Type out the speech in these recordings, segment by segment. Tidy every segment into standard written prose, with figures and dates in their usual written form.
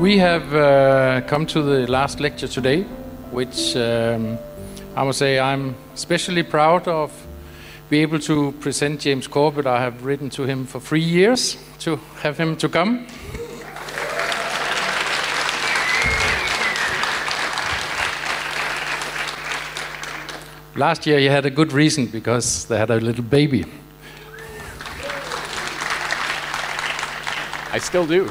We have come to the last lecture today, which I must say I'm especially proud of be able to present James Corbett. I have written to him for 3 years to have him to come. Last year he had a good reason because they had a little baby. I still do.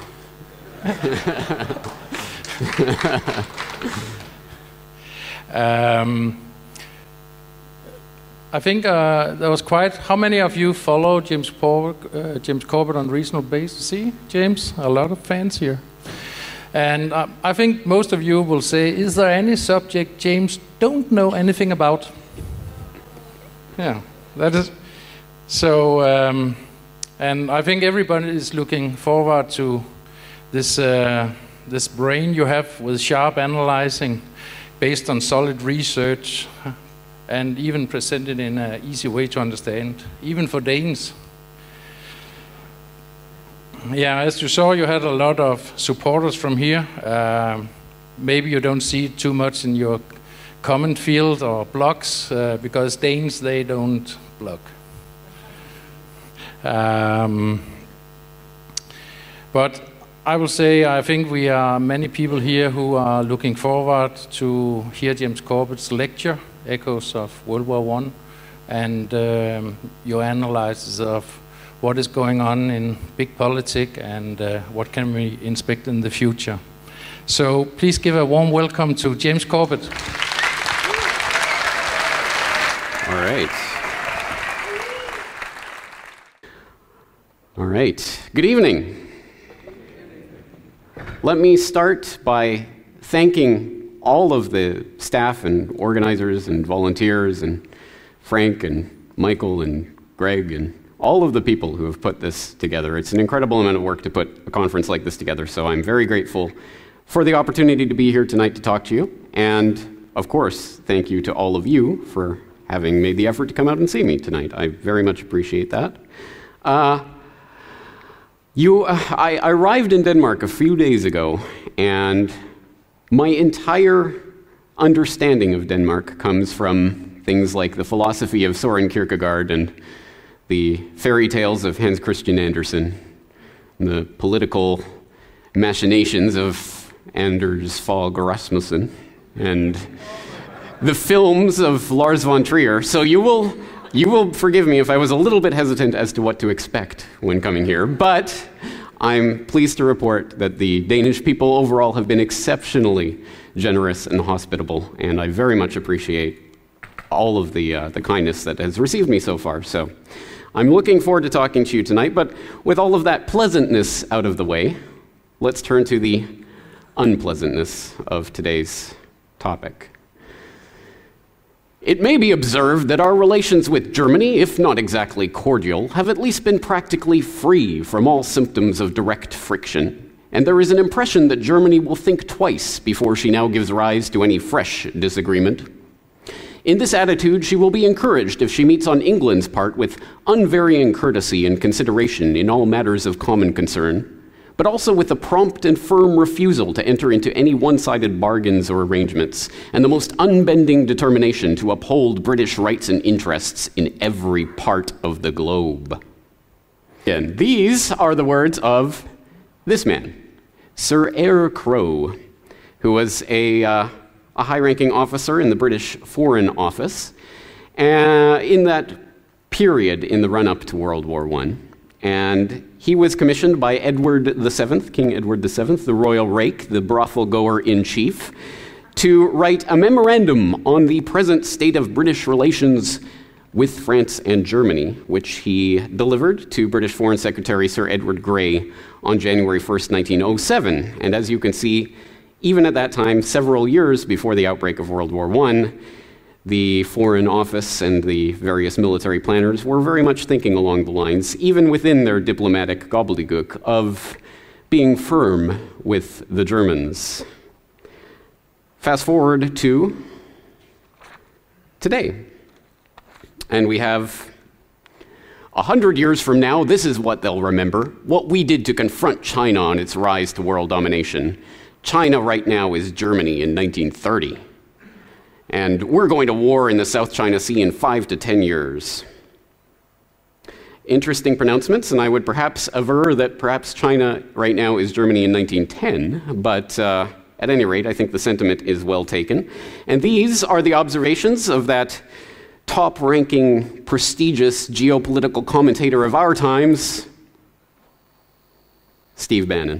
I think there was quite... How many of you follow James Corbett on a reasonable basis? See, James, a lot of fans here. And I think most of you will say, is there any subject James don't know anything about? Yeah, that is... So, and I think everybody is looking forward to this this brain you have with sharp analyzing based on solid research and even presented in an easy way to understand, even for Danes. Yeah, as you saw, you had a lot of supporters from here. Maybe you don't see it too much in your comment field or blogs, because Danes, they don't blog. But I will say, I think we are many people here who are looking forward to hear James Corbett's lecture, Echoes of World War I, and your analysis of what is going on in big politics and what can we expect in the future. So please give a warm welcome to James Corbett. All right. All right. Good evening. Let me start by thanking all of the staff and organizers and volunteers and Frank and Michael and Greg and all of the people who have put this together. It's an incredible amount of work to put a conference like this together, so I'm very grateful for the opportunity to be here tonight to talk to you. And, of course, thank you to all of you for having made the effort to come out and see me tonight. I very much appreciate that. I arrived in Denmark a few days ago, and my entire understanding of Denmark comes from things like the philosophy of Søren Kierkegaard and the fairy tales of Hans Christian Andersen, the political machinations of Anders Fogh Rasmussen, and the films of Lars von Trier. So you will forgive me if I was a little bit hesitant as to what to expect when coming here, but I'm pleased to report that the Danish people overall have been exceptionally generous and hospitable, and I very much appreciate all of the kindness that has received me so far. So I'm looking forward to talking to you tonight, but with all of that pleasantness out of the way, let's turn to the unpleasantness of today's topic. It may be observed that our relations with Germany, if not exactly cordial, have at least been practically free from all symptoms of direct friction, and there is an impression that Germany will think twice before she now gives rise to any fresh disagreement. In this attitude, she will be encouraged if she meets on England's part with unvarying courtesy and consideration in all matters of common concern, but also with a prompt and firm refusal to enter into any one-sided bargains or arrangements, and the most unbending determination to uphold British rights and interests in every part of the globe. And these are the words of this man, Sir Eyre Crowe, who was a high-ranking officer in the British Foreign Office in that period in the run-up to World War I. And he was commissioned by Edward VII, King Edward VII, the royal rake, the brothel-goer-in-chief, to write a memorandum on the present state of British relations with France and Germany, which he delivered to British Foreign Secretary Sir Edward Grey on January 1st, 1907. And as you can see, even at that time, several years before the outbreak of World War I, the Foreign Office and the various military planners were very much thinking along the lines, even within their diplomatic gobbledygook, of being firm with the Germans. Fast forward to today, and we have 100 years from now, this is what they'll remember: what we did to confront China on its rise to world domination. China right now is Germany in 1930. And we're going to war in the South China Sea in 5 to 10 years. Interesting pronouncements, and I would perhaps aver that perhaps China right now is Germany in 1910, but at any rate, I think the sentiment is well taken. And these are the observations of that top-ranking, prestigious geopolitical commentator of our times, Steve Bannon.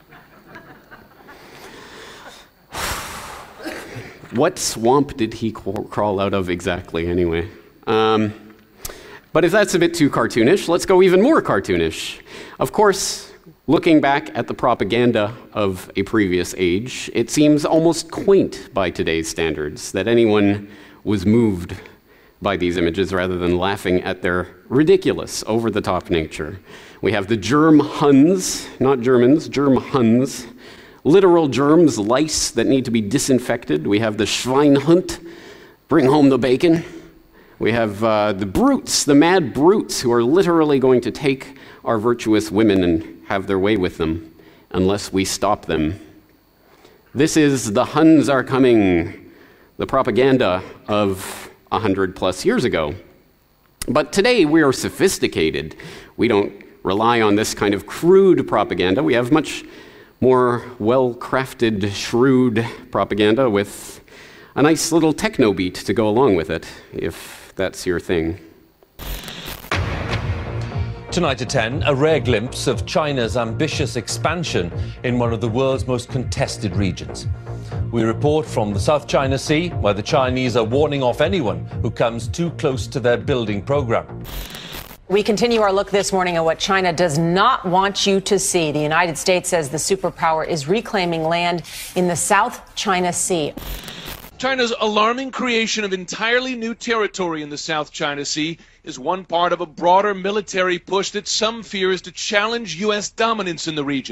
What swamp did he crawl out of exactly, anyway? But if that's a bit too cartoonish, let's go even more cartoonish. Of course, looking back at the propaganda of a previous age, it seems almost quaint by today's standards that anyone was moved by these images rather than laughing at their ridiculous, over-the-top nature. We have the germ Huns, not Germans, germ Huns, literal germs, lice that need to be disinfected. We have the Schweinhund, bring home the bacon. We have the brutes, the mad brutes, who are literally going to take our virtuous women and have their way with them, unless we stop them. This is the Huns are coming, the propaganda of 100 plus years ago. But today we are sophisticated. We don't rely on this kind of crude propaganda. We have much more well-crafted, shrewd propaganda with a nice little techno beat to go along with it, if that's your thing. Tonight at 10, a rare glimpse of China's ambitious expansion in one of the world's most contested regions. We report from the South China Sea, where the Chinese are warning off anyone who comes too close to their building program. We continue our look this morning at what China does not want you to see. The United States says the superpower is reclaiming land in the South China Sea. China's alarming creation of entirely new territory in the South China Sea is one part of a broader military push that some fear is to challenge U.S. dominance in the region.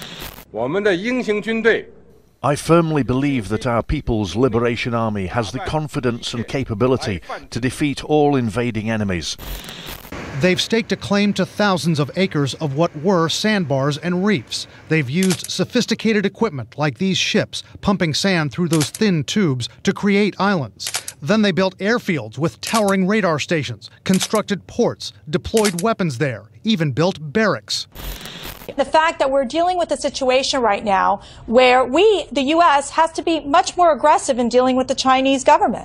I firmly believe that our People's Liberation Army has the confidence and capability to defeat all invading enemies. They've staked a claim to thousands of acres of what were sandbars and reefs. They've used sophisticated equipment like these ships, pumping sand through those thin tubes to create islands. Then they built airfields with towering radar stations, constructed ports, deployed weapons there, even built barracks. The fact that we're dealing with a situation right now where we, the U.S., has to be much more aggressive in dealing with the Chinese government.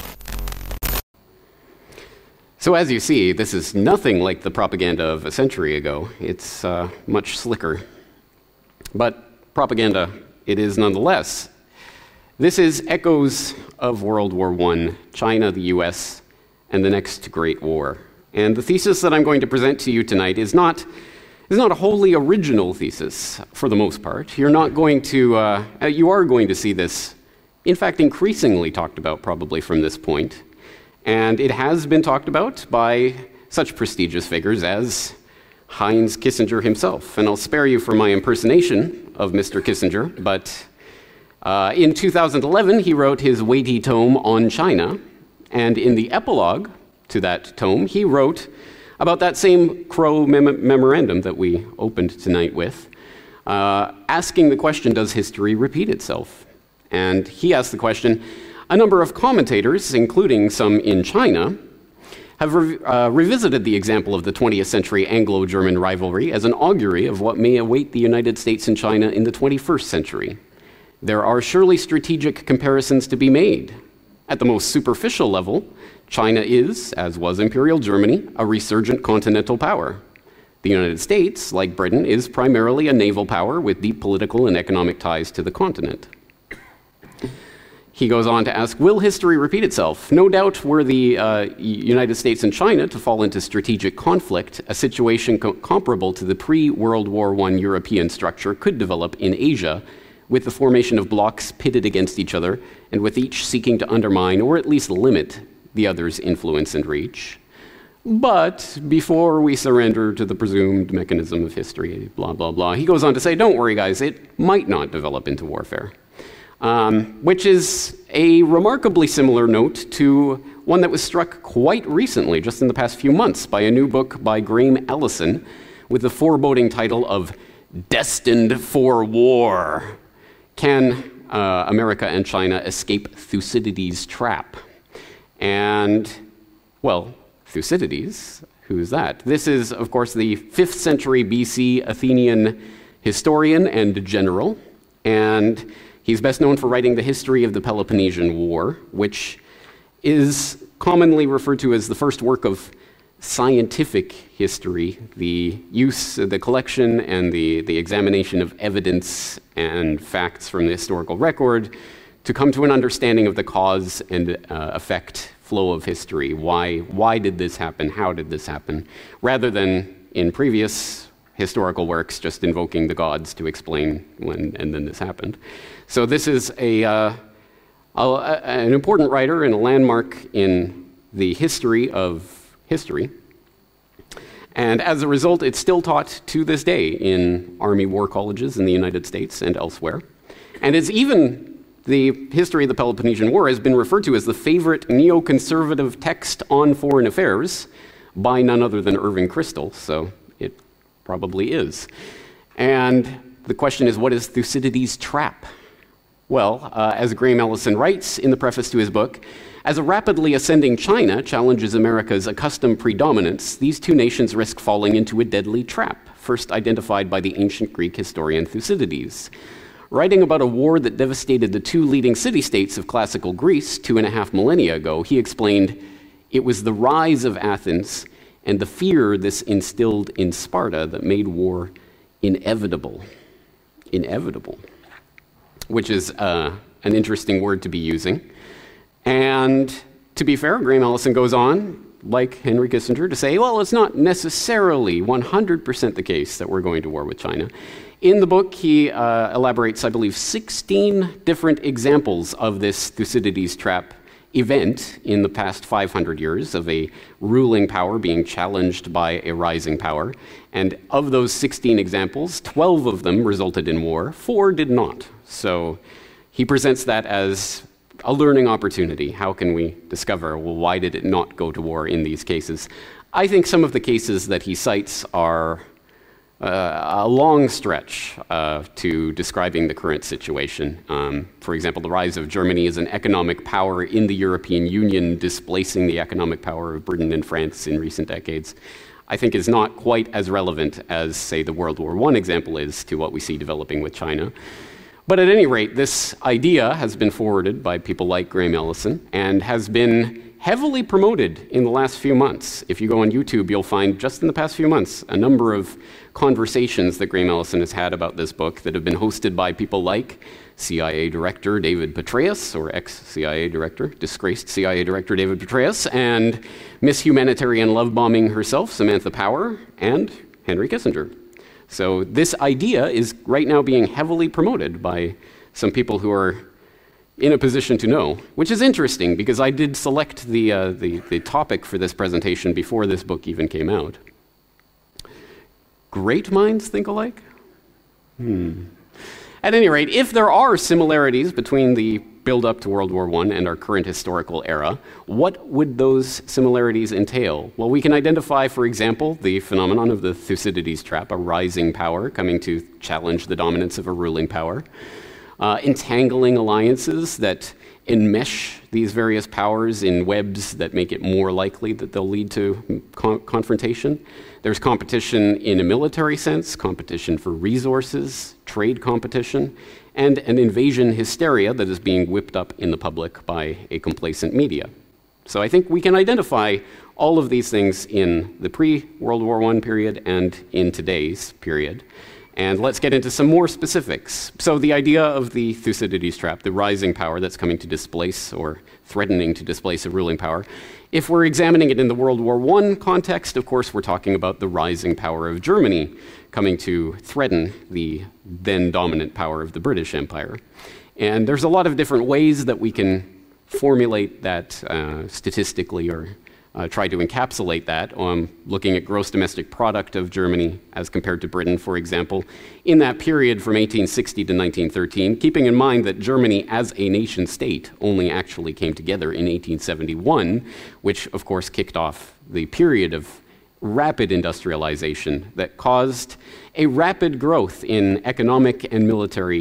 So as you see, this is nothing like the propaganda of a century ago. It's much slicker. But propaganda it is nonetheless. This is echoes of World War I, China, the US, and the next Great War. And the thesis that I'm going to present to you tonight is not a wholly original thesis, for the most part. You are going to see this, in fact, increasingly talked about probably from this point. And it has been talked about by such prestigious figures as Heinz Kissinger himself. And I'll spare you for my impersonation of Mr. Kissinger, but in 2011, he wrote his weighty tome on China, and in the epilogue to that tome, he wrote about that same Crow memorandum that we opened tonight with, asking the question, does history repeat itself? And he asked the question, a number of commentators, including some in China, have revisited the example of the 20th century Anglo-German rivalry as an augury of what may await the United States and China in the 21st century. There are surely strategic comparisons to be made. At the most superficial level, China is, as was Imperial Germany, a resurgent continental power. The United States, like Britain, is primarily a naval power with deep political and economic ties to the continent. He goes on to ask, will history repeat itself? No doubt were the United States and China to fall into strategic conflict, a situation comparable to the pre-World War I European structure could develop in Asia, with the formation of blocs pitted against each other, and with each seeking to undermine or at least limit the other's influence and reach. But before we surrender to the presumed mechanism of history, blah, blah, blah, he goes on to say, don't worry, guys, it might not develop into warfare. Which is a remarkably similar note to one that was struck quite recently, just in the past few months, by a new book by Graham Allison with the foreboding title of Destined for War. can America and China escape Thucydides' trap? And, well, Thucydides, who's that? This is, of course, the 5th century BC Athenian historian and general, and he's best known for writing the history of the Peloponnesian War, which is commonly referred to as the first work of scientific history, the use, the collection, and the examination of evidence and facts from the historical record to come to an understanding of the cause and effect flow of history. Why did this happen? How did this happen? Rather than in previous historical works just invoking the gods to explain when and then this happened. So this is an important writer and a landmark in the history of history. And as a result, it's still taught to this day in Army war colleges in the United States and elsewhere. And it's even, the history of the Peloponnesian War has been referred to as the favorite neoconservative text on foreign affairs by none other than Irving Kristol, so it probably is. And the question is, what is Thucydides' trap? Well, as Graham Allison writes in the preface to his book, as a rapidly ascending China challenges America's accustomed predominance, these two nations risk falling into a deadly trap, first identified by the ancient Greek historian Thucydides. Writing about a war that devastated the two leading city-states of classical Greece 2.5 millennia ago, he explained, "It was the rise of Athens and the fear this instilled in Sparta that made war inevitable." Inevitable. Which is an interesting word to be using. And to be fair, Graham Allison goes on, like Henry Kissinger, to say, well, it's not necessarily 100% the case that we're going to war with China. In the book, he elaborates, I believe, 16 different examples of this Thucydides trap event in the past 500 years of a ruling power being challenged by a rising power. And of those 16 examples, 12 of them resulted in war, 4 did not. So he presents that as a learning opportunity. How can we discover, well, why did it not go to war in these cases? I think some of the cases that he cites are a long stretch to describing the current situation. For example, the rise of Germany as an economic power in the European Union, displacing the economic power of Britain and France in recent decades, I think is not quite as relevant as, say, the World War I example is to what we see developing with China. But at any rate, this idea has been forwarded by people like Graham Allison and has been heavily promoted in the last few months. If you go on YouTube, you'll find just in the past few months a number of conversations that Graham Allison has had about this book that have been hosted by people like CIA Director David Petraeus, or ex-CIA Director, disgraced CIA Director David Petraeus, and Miss Humanitarian Love Bombing herself, Samantha Power, and Henry Kissinger. So this idea is right now being heavily promoted by some people who are in a position to know, which is interesting because I did select the topic for this presentation before this book even came out. Great minds think alike? At any rate, if there are similarities between the build-up to World War I and our current historical era, what would those similarities entail? Well, we can identify, for example, the phenomenon of the Thucydides trap, a rising power coming to challenge the dominance of a ruling power, entangling alliances that enmesh these various powers in webs that make it more likely that they'll lead to confrontation. There's competition in a military sense, competition for resources, trade competition, and an invasion hysteria that is being whipped up in the public by a complacent media. So I think we can identify all of these things in the pre-World War I period and in today's period. And let's get into some more specifics. So the idea of the Thucydides trap, the rising power that's coming to displace or threatening to displace a ruling power, if we're examining it in the World War I context, of course, we're talking about the rising power of Germany coming to threaten the then dominant power of the British Empire. And there's a lot of different ways that we can formulate that statistically or try to encapsulate that, looking at gross domestic product of Germany as compared to Britain, for example, in that period from 1860 to 1913, keeping in mind that Germany as a nation state only actually came together in 1871, which of course kicked off the period of rapid industrialization that caused a rapid growth in economic and military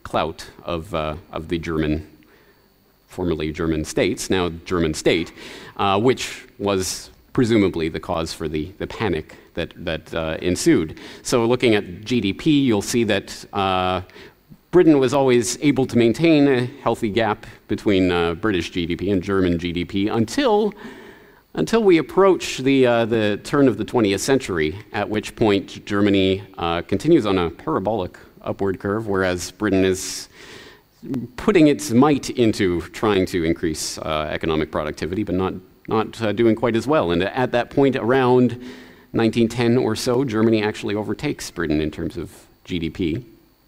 clout of the German, formerly German states, now German state, which was presumably the cause for the panic that ensued. So looking at GDP, you'll see that Britain was always able to maintain a healthy gap between British GDP and German GDP until we approach the turn of the 20th century, at which point Germany continues on a parabolic upward curve, whereas Britain is putting its might into trying to increase economic productivity, but not doing quite as well. And at that point, around 1910 or so, Germany actually overtakes Britain in terms of GDP.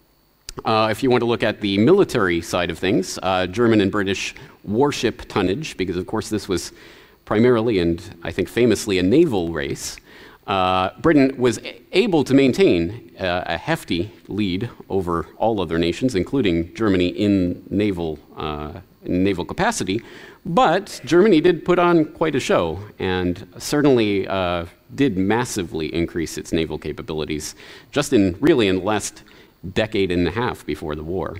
If you want to look at the military side of things, German and British warship tonnage, because of course this was primarily and I think famously a naval race, Britain was able to maintain a hefty lead over all other nations, including Germany in naval capacity, but Germany did put on quite a show and certainly did massively increase its naval capabilities just in the last decade and a half before the war.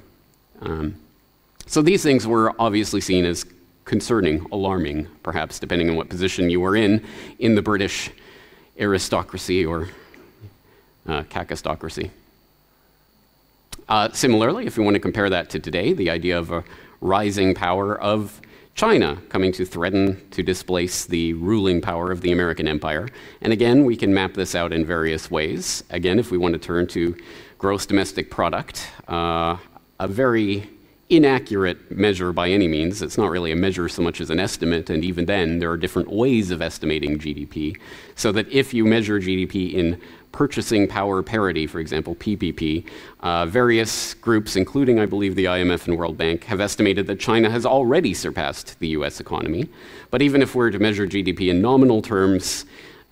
So these things were obviously seen as concerning, alarming, perhaps, depending on what position you were in the British aristocracy or cacostocracy. Similarly, if we want to compare that to today, the idea of a rising power of China coming to threaten to displace the ruling power of the American empire. And again, we can map this out in various ways. Again, if we want to turn to gross domestic product, a very inaccurate measure by any means. It's not really a measure so much as an estimate, and even then, there are different ways of estimating GDP. So that if you measure GDP in purchasing power parity, for example, PPP, various groups, including, I believe, the IMF and World Bank, have estimated that China has already surpassed the US economy. But even if we're to measure GDP in nominal terms,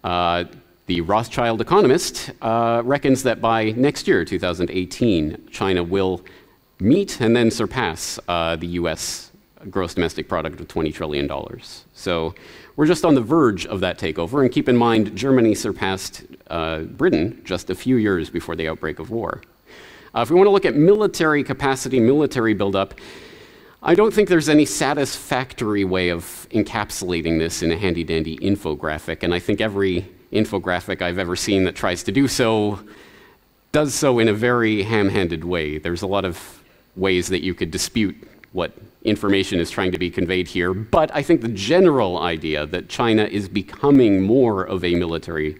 the Rothschild economist reckons that by next year, 2018, China will meet and then surpass the US gross domestic product of $20 trillion. So we're just on the verge of that takeover. And keep in mind, Germany surpassed Britain just a few years before the outbreak of war. If we want to look at military capacity, military buildup, I don't think there's any satisfactory way of encapsulating this in a handy-dandy infographic. And I think every infographic I've ever seen that tries to do so does so in a very ham-handed way. There's a lot of ways that you could dispute what information is trying to be conveyed here, but I think the general idea that China is becoming more of a military,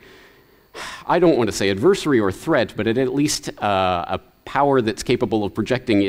I don't want to say adversary or threat, but at least a power that's capable of projecting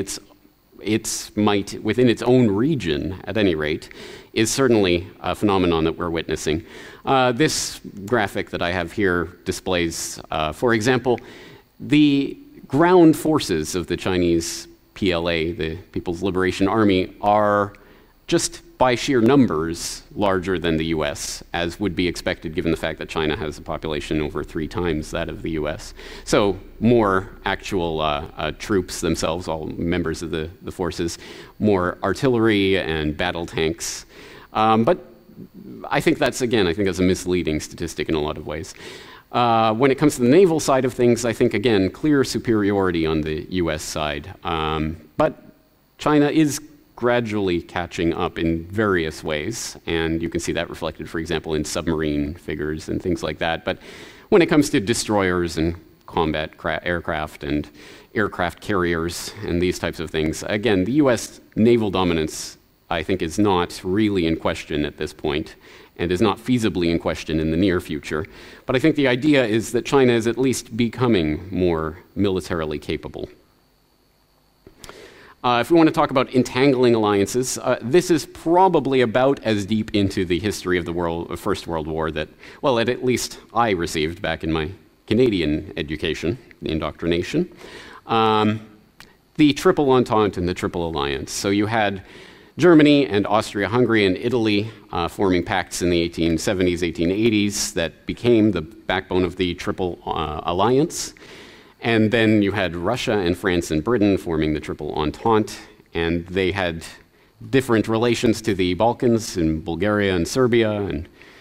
its might within its own region, at any rate, is certainly a phenomenon that we're witnessing. This graphic that I have here displays, for example, the ground forces of the Chinese PLA, the People's Liberation Army, are just by sheer numbers larger than the US, as would be expected given the fact that China has a population over 3 times that of the US. So more actual troops themselves, all members of the forces, more artillery and battle tanks. But I think that's a misleading statistic in a lot of ways. When it comes to the naval side of things, I think, again, clear superiority on the US side. But China is gradually catching up in various ways, and you can see that reflected, for example, in submarine figures and things like that. But when it comes to destroyers and combat aircraft and aircraft carriers and these types of things, again, the US naval dominance, I think, is not really in question at this point, and is not feasibly in question in the near future. But I think the idea is that China is at least becoming more militarily capable. If we want to talk about entangling alliances, this is probably about as deep into the history of the First World War that, well, at least I received back in my Canadian education, the indoctrination. The Triple Entente and the Triple Alliance. So you had Germany and Austria-Hungary and Italy forming pacts in the 1870s, 1880s that became the backbone of the Triple Alliance. And then you had Russia and France and Britain forming the Triple Entente, and they had different relations to the Balkans and Bulgaria and Serbia and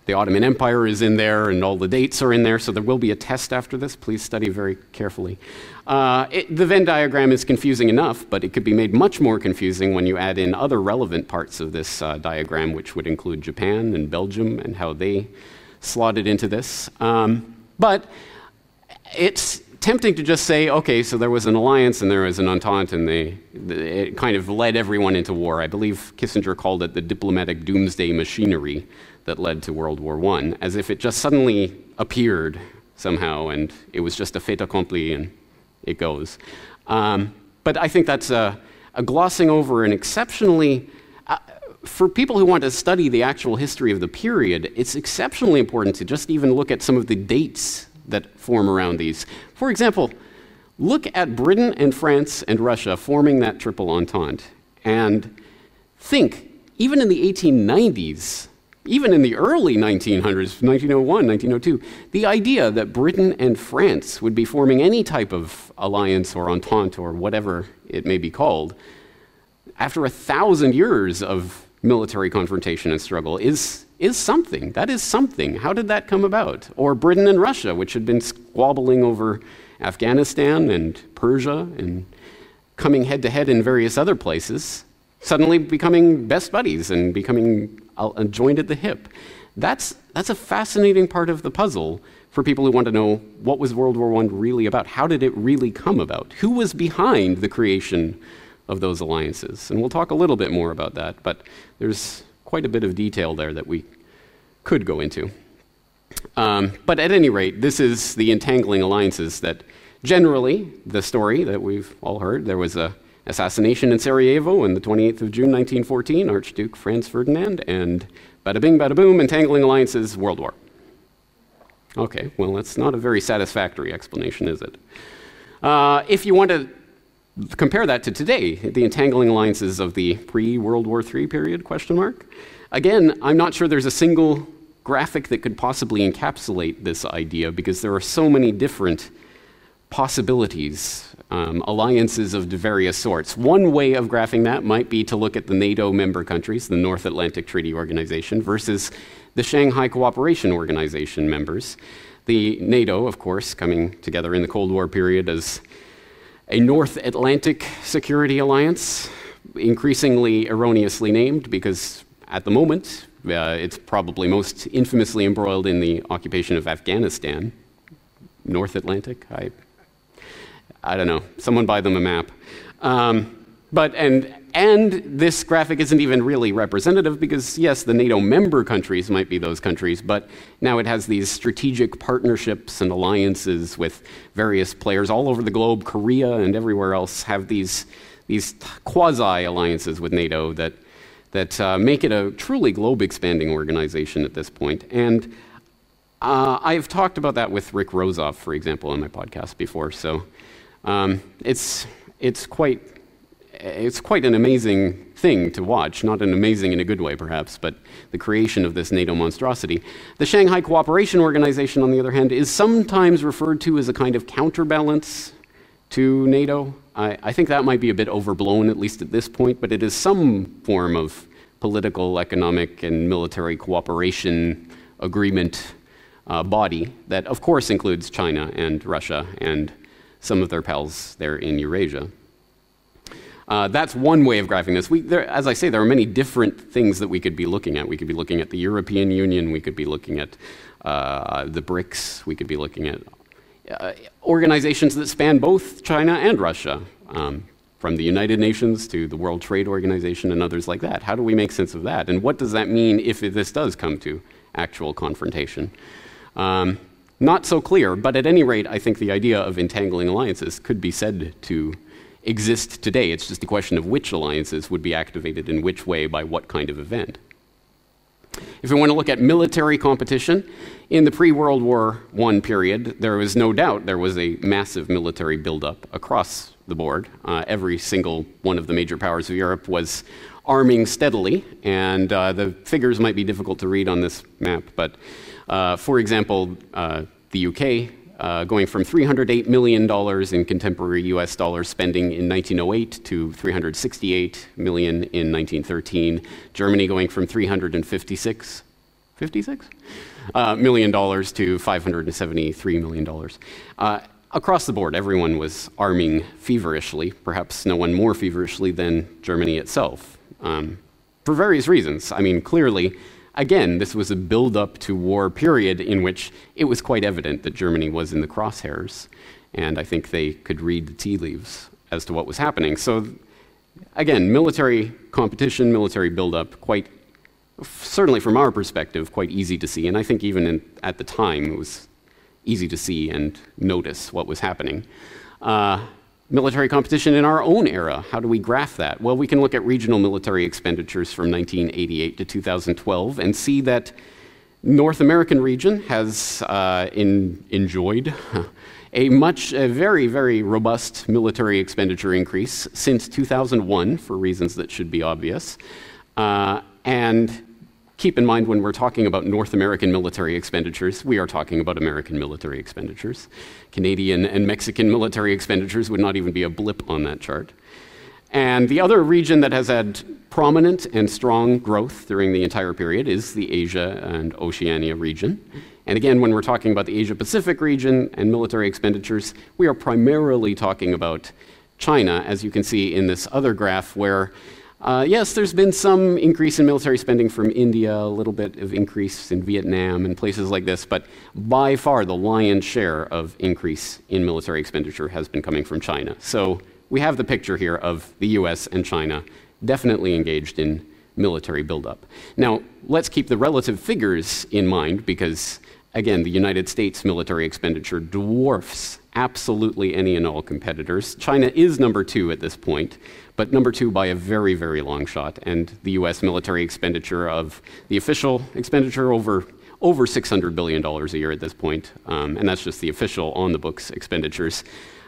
The Ottoman Empire is in there, and all the dates are in there, so there will be a test after this. Please study very carefully. The Venn diagram is confusing enough, but it could be made much more confusing when you add in other relevant parts of this diagram, which would include Japan and Belgium and how they slotted into this. But it's tempting to just say, okay, so there was an alliance and there was an entente, and it kind of led everyone into war. I believe Kissinger called it the diplomatic doomsday machinery that led to World War I, as if it just suddenly appeared somehow and it was just a fait accompli and it goes. But I think that's a glossing over an exceptionally, for people who want to study the actual history of the period, it's exceptionally important to just even look at some of the dates that form around these. For example, look at Britain and France and Russia forming that Triple Entente and think, even in the 1890s, even in the early 1900s, 1901, 1902, the idea that Britain and France would be forming any type of alliance or entente or whatever it may be called, after 1,000 years of military confrontation and struggle is something. That is something. How did that come about? Or Britain and Russia, which had been squabbling over Afghanistan and Persia and coming head-to-head in various other places, suddenly becoming best buddies and becoming joined at the hip. That's a fascinating part of the puzzle for people who want to know, what was World War I really about? How did it really come about? Who was behind the creation of those alliances? And we'll talk a little bit more about that, but there's quite a bit of detail there that we could go into. But at any rate, this is the entangling alliances that generally, the story that we've all heard, there was a assassination in Sarajevo on the 28th of June, 1914, Archduke Franz Ferdinand, and bada bing, bada boom, entangling alliances, World War. Okay, well, that's not a very satisfactory explanation, is it? If you want to compare that to today, the entangling alliances of the pre-World War III period, question mark. Again, I'm not sure there's a single graphic that could possibly encapsulate this idea, because there are so many different possibilities, alliances of various sorts. One way of graphing that might be to look at the NATO member countries, the North Atlantic Treaty Organization, versus the Shanghai Cooperation Organization members. The NATO, of course, coming together in the Cold War period as a North Atlantic Security Alliance, increasingly erroneously named because at the moment it's probably most infamously embroiled in the occupation of Afghanistan. North Atlantic? I don't know. Someone buy them a map. And this graphic isn't even really representative because, yes, the NATO member countries might be those countries, but now it has these strategic partnerships and alliances with various players all over the globe. Korea and everywhere else have these quasi-alliances with NATO that make it a truly globe-expanding organization at this point. And I've talked about that with Rick Rozoff, for example, on my podcast before. So it's quite an amazing thing to watch. Not an amazing in a good way, perhaps, but the creation of this NATO monstrosity. The Shanghai Cooperation Organization, on the other hand, is sometimes referred to as a kind of counterbalance to NATO. I think that might be a bit overblown, at least at this point, but it is some form of political, economic, and military cooperation agreement body that, of course, includes China and Russia and some of their pals there in Eurasia. That's one way of graphing this. As I say, there are many different things that we could be looking at. We could be looking at the European Union. We could be looking at the BRICS. We could be looking at organizations that span both China and Russia, from the United Nations to the World Trade Organization and others like that. How do we make sense of that? And what does that mean if this does come to actual confrontation? Not so clear, but at any rate, I think the idea of entangling alliances could be said to exist today. It's just a question of which alliances would be activated in which way by what kind of event. If we want to look at military competition, in the pre-World War I period, there was no doubt there was a massive military buildup across the board. Every single one of the major powers of Europe was arming steadily, and the figures might be difficult to read on this map, but for example, the UK going from $308 million in contemporary US dollars spending in 1908 to $368 million in 1913. Germany going from $356 $56 million to $573 million. Across the board, everyone was arming feverishly, perhaps no one more feverishly than Germany itself, for various reasons. I mean, clearly, again, this was a build-up to war period in which it was quite evident that Germany was in the crosshairs, and I think they could read the tea leaves as to what was happening. So, again, military competition, military build-up, quite, certainly from our perspective, quite easy to see, and I think even at the time it was easy to see and notice what was happening. Military competition in our own era, how do we graph that? Well, we can look at regional military expenditures from 1988 to 2012 and see that North American region has enjoyed a very, very robust military expenditure increase since 2001 for reasons that should be obvious. And keep in mind, when we're talking about North American military expenditures, we are talking about American military expenditures. Canadian and Mexican military expenditures would not even be a blip on that chart. And the other region that has had prominent and strong growth during the entire period is the Asia and Oceania region. And again, when we're talking about the Asia-Pacific region and military expenditures, we are primarily talking about China, as you can see in this other graph where yes, there's been some increase in military spending from India, a little bit of increase in Vietnam and places like this, but by far the lion's share of increase in military expenditure has been coming from China. So we have the picture here of the US and China definitely engaged in military buildup. Now, let's keep the relative figures in mind because, again, the United States military expenditure dwarfs absolutely any and all competitors. China is number 2 at this point, but number 2 by a very, very long shot. And the US military expenditure of the official expenditure over $600 billion a year at this point. And that's just the official on the books expenditures.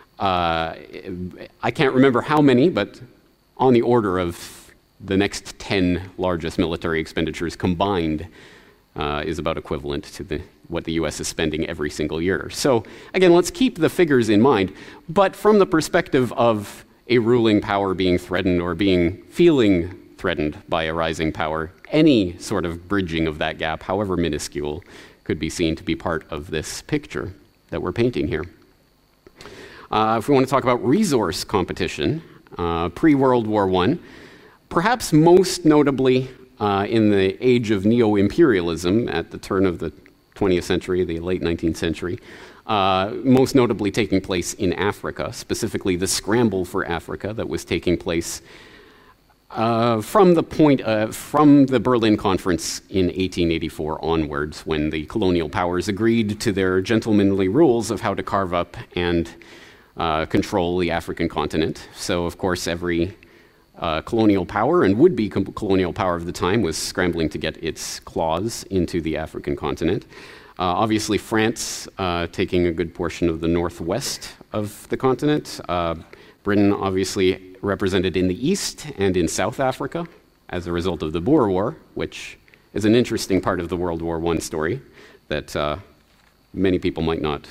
I can't remember how many, but on the order of the next 10 largest military expenditures combined is about equivalent to what the US is spending every single year. So again, let's keep the figures in mind, but from the perspective of a ruling power being threatened or feeling threatened by a rising power, any sort of bridging of that gap, however minuscule, could be seen to be part of this picture that we're painting here. If we want to talk about resource competition, pre-World War I, perhaps most notably in the age of neo-imperialism at the turn of the 20th century, the late 19th century, most notably taking place in Africa, specifically the scramble for Africa that was taking place from the Berlin Conference in 1884 onwards, when the colonial powers agreed to their gentlemanly rules of how to carve up and control the African continent. So, of course, every colonial power and would-be colonial power of the time was scrambling to get its claws into the African continent. Obviously, France taking a good portion of the northwest of the continent. Britain obviously represented in the east and in South Africa as a result of the Boer War, which is an interesting part of the World War I story that many people might not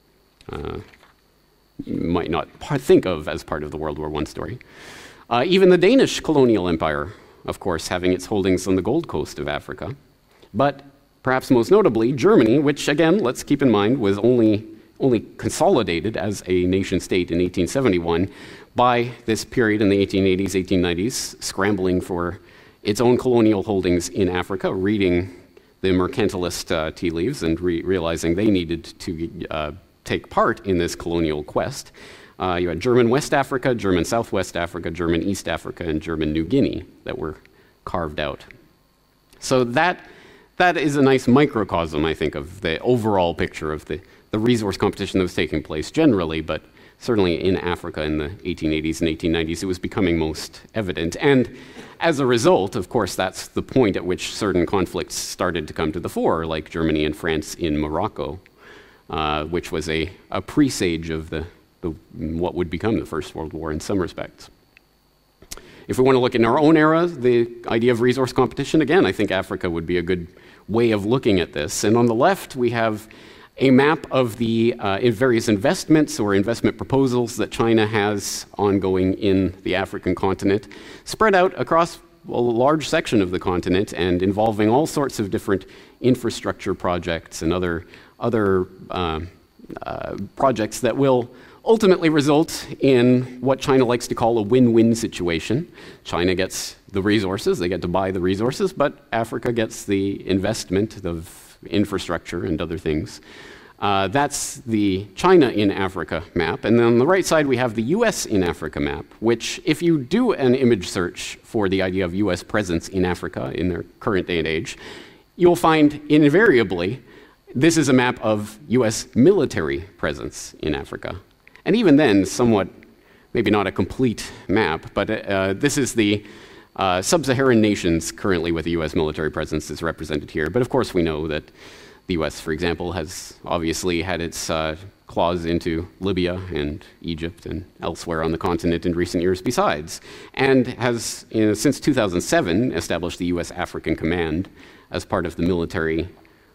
think of as part of the World War I story. Even the Danish colonial empire, of course, having its holdings on the Gold Coast of Africa. But perhaps most notably, Germany, which, again, let's keep in mind, was only consolidated as a nation-state in 1871 by this period in the 1880s, 1890s, scrambling for its own colonial holdings in Africa, reading the mercantilist tea leaves and realizing they needed to take part in this colonial quest. You had German West Africa, German Southwest Africa, German East Africa, and German New Guinea that were carved out. So that is a nice microcosm, I think, of the overall picture of the resource competition that was taking place generally, but certainly in Africa in the 1880s and 1890s, it was becoming most evident. And as a result, of course, that's the point at which certain conflicts started to come to the fore, like Germany and France in Morocco, which was a presage of what would become the First World War in some respects. If we want to look in our own era, the idea of resource competition, again, I think Africa would be a good way of looking at this. And on the left, we have a map of the various investments or investment proposals that China has ongoing in the African continent, spread out across large section of the continent and involving all sorts of different infrastructure projects and other projects that will ultimately result in what China likes to call a win-win situation. China gets the resources, they get to buy the resources, but Africa gets the investment of infrastructure and other things. That's the China in Africa map. And then on the right side, we have the US in Africa map, which if you do an image search for the idea of US presence in Africa in their current day and age, you'll find invariably this is a map of US military presence in Africa. And even then, somewhat, maybe not a complete map, but this is the sub-Saharan nations currently with a US military presence is represented here. But of course we know that the US, for example, has obviously had its claws into Libya and Egypt and elsewhere on the continent in recent years besides, and has, since 2007, established the US African Command as part of the military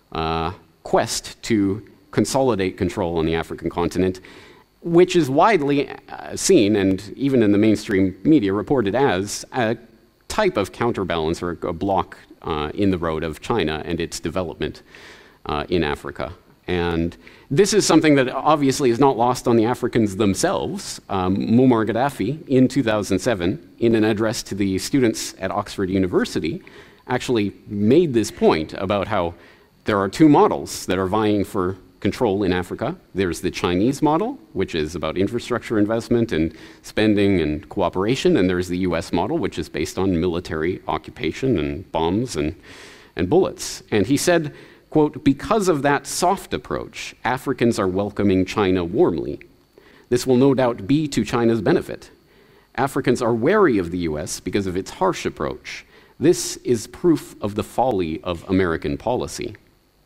quest to consolidate control on the African continent, which is widely seen, and even in the mainstream media reported as, a type of counterbalance or a block in the road of China and its development in Africa. And this is something that obviously is not lost on the Africans themselves. Muammar Gaddafi, in 2007, in an address to the students at Oxford University, actually made this point about how there are two models that are vying for control in Africa. There's the Chinese model, which is about infrastructure investment and spending and cooperation, and there's the US model, which is based on military occupation and bombs and bullets. And he said, quote, "Because of that soft approach, Africans are welcoming China warmly. This will no doubt be to China's benefit. Africans are wary of the US because of its harsh approach. This is proof of the folly of American policy."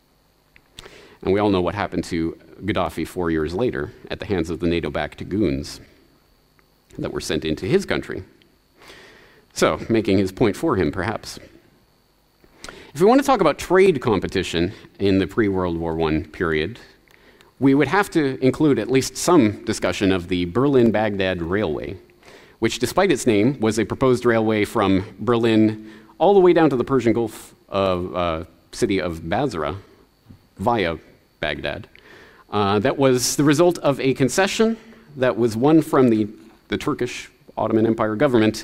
And we all know what happened to Gaddafi 4 years later at the hands of the NATO-backed goons that were sent into his country. So, making his point for him, perhaps. If we want to talk about trade competition in the pre-World War I period, we would have to include at least some discussion of the Berlin-Baghdad Railway, which, despite its name, was a proposed railway from Berlin all the way down to the Persian Gulf city of Basra via Baghdad. That was the result of a concession that was won from the Turkish Ottoman Empire government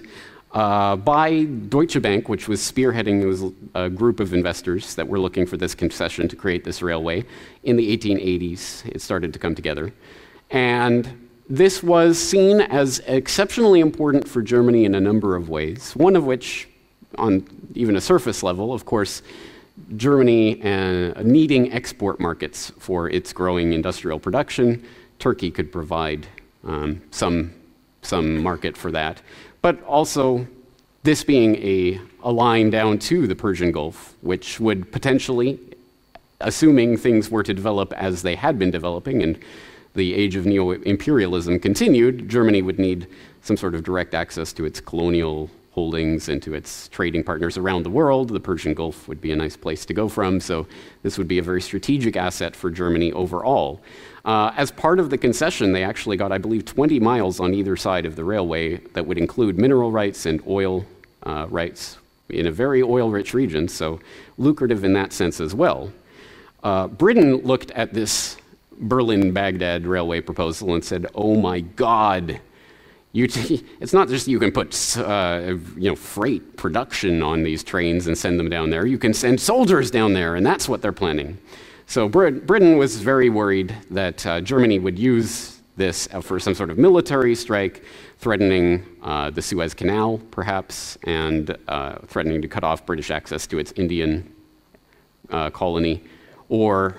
by Deutsche Bank, which was spearheading a group of investors that were looking for this concession to create this railway. In the 1880s, it started to come together. And this was seen as exceptionally important for Germany in a number of ways, one of which, on even a surface level, of course, Germany needing export markets for its growing industrial production. Turkey could provide some market for that. But also, this being a line down to the Persian Gulf, which would potentially, assuming things were to develop as they had been developing and the age of neo-imperialism continued, Germany would need some sort of direct access to its colonial holdings and to its trading partners around the world. The Persian Gulf would be a nice place to go from, so this would be a very strategic asset for Germany overall. As part of the concession, they actually got, I believe, 20 miles on either side of the railway that would include mineral rights and oil rights in a very oil-rich region, so lucrative in that sense as well. Britain looked at this Berlin-Baghdad railway proposal and said, "Oh my God, it's not just you can put freight production on these trains and send them down there. You can send soldiers down there, and that's what they're planning." So Britain was very worried that Germany would use this for some sort of military strike, threatening the Suez Canal, perhaps, and threatening to cut off British access to its Indian colony, or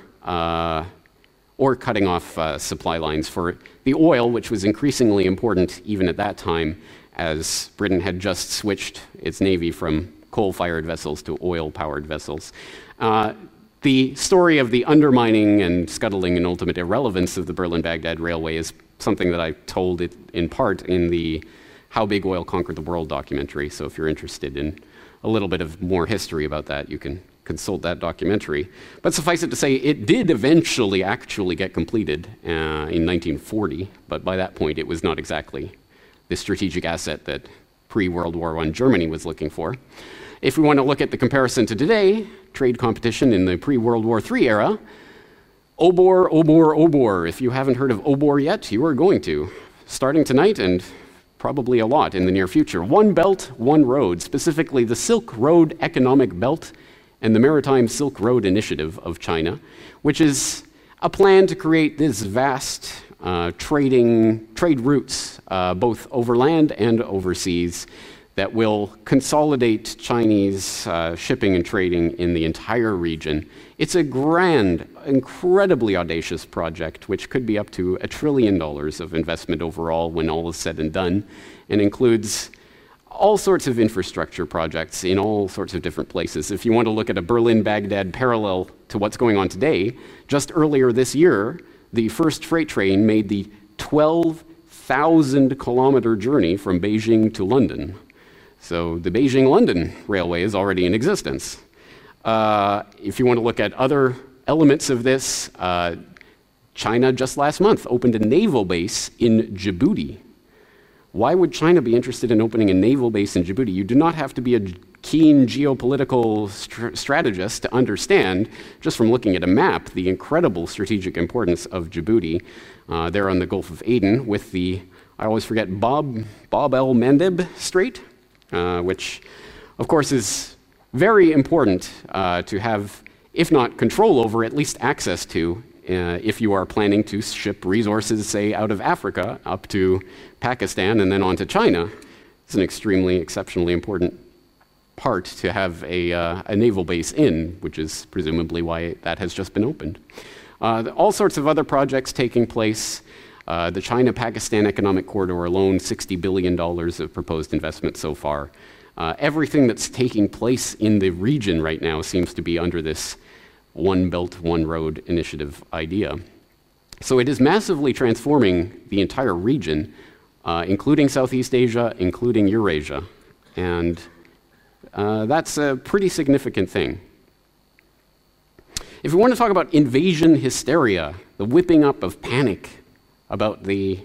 cutting off supply lines for the oil, which was increasingly important even at that time, as Britain had just switched its navy from coal-fired vessels to oil-powered vessels. The story of the undermining and scuttling and ultimate irrelevance of the Berlin-Baghdad Railway is something that I told it in part in the How Big Oil Conquered the World documentary, so if you're interested in a little bit of more history about that, you can consult that documentary. But suffice it to say, it did eventually actually get completed in 1940, but by that point it was not exactly the strategic asset that pre-World War I Germany was looking for. If we want to look at the comparison to today, trade competition in the pre-World War III era, OBOR, OBOR, OBOR. If you haven't heard of OBOR yet, you are going to. Starting tonight and probably a lot in the near future. One Belt, One Road, specifically the Silk Road Economic Belt and the Maritime Silk Road Initiative of China, which is a plan to create this vast trade routes, both overland and overseas, that will consolidate Chinese shipping and trading in the entire region. It's a grand, incredibly audacious project, which could be up to $1 trillion of investment overall when all is said and done, and includes all sorts of infrastructure projects in all sorts of different places. If you want to look at a Berlin-Baghdad parallel to what's going on today, just earlier this year, the first freight train made the 12,000-kilometer journey from Beijing to London. So the Beijing-London Railway is already in existence. If you want to look at other elements of this, China just last month opened a naval base in Djibouti. Why would China be interested in opening a naval base in Djibouti? You do not have to be a keen geopolitical strategist to understand, just from looking at a map, the incredible strategic importance of Djibouti there on the Gulf of Aden with the, I always forget, Bab el-Mandeb Strait, which, of course, is very important to have, if not control over, at least access to, if you are planning to ship resources, say, out of Africa up to Pakistan and then on to China. It's an extremely, exceptionally important part to have a naval base in, which is presumably why that has just been opened. All sorts of other projects taking place. The China-Pakistan Economic Corridor alone, $60 billion of proposed investment so far. Everything that's taking place in the region right now seems to be under this One Belt, One Road initiative idea. So it is massively transforming the entire region, including Southeast Asia, including Eurasia. And that's a pretty significant thing. If we want to talk about invasion hysteria, the whipping up of panic about the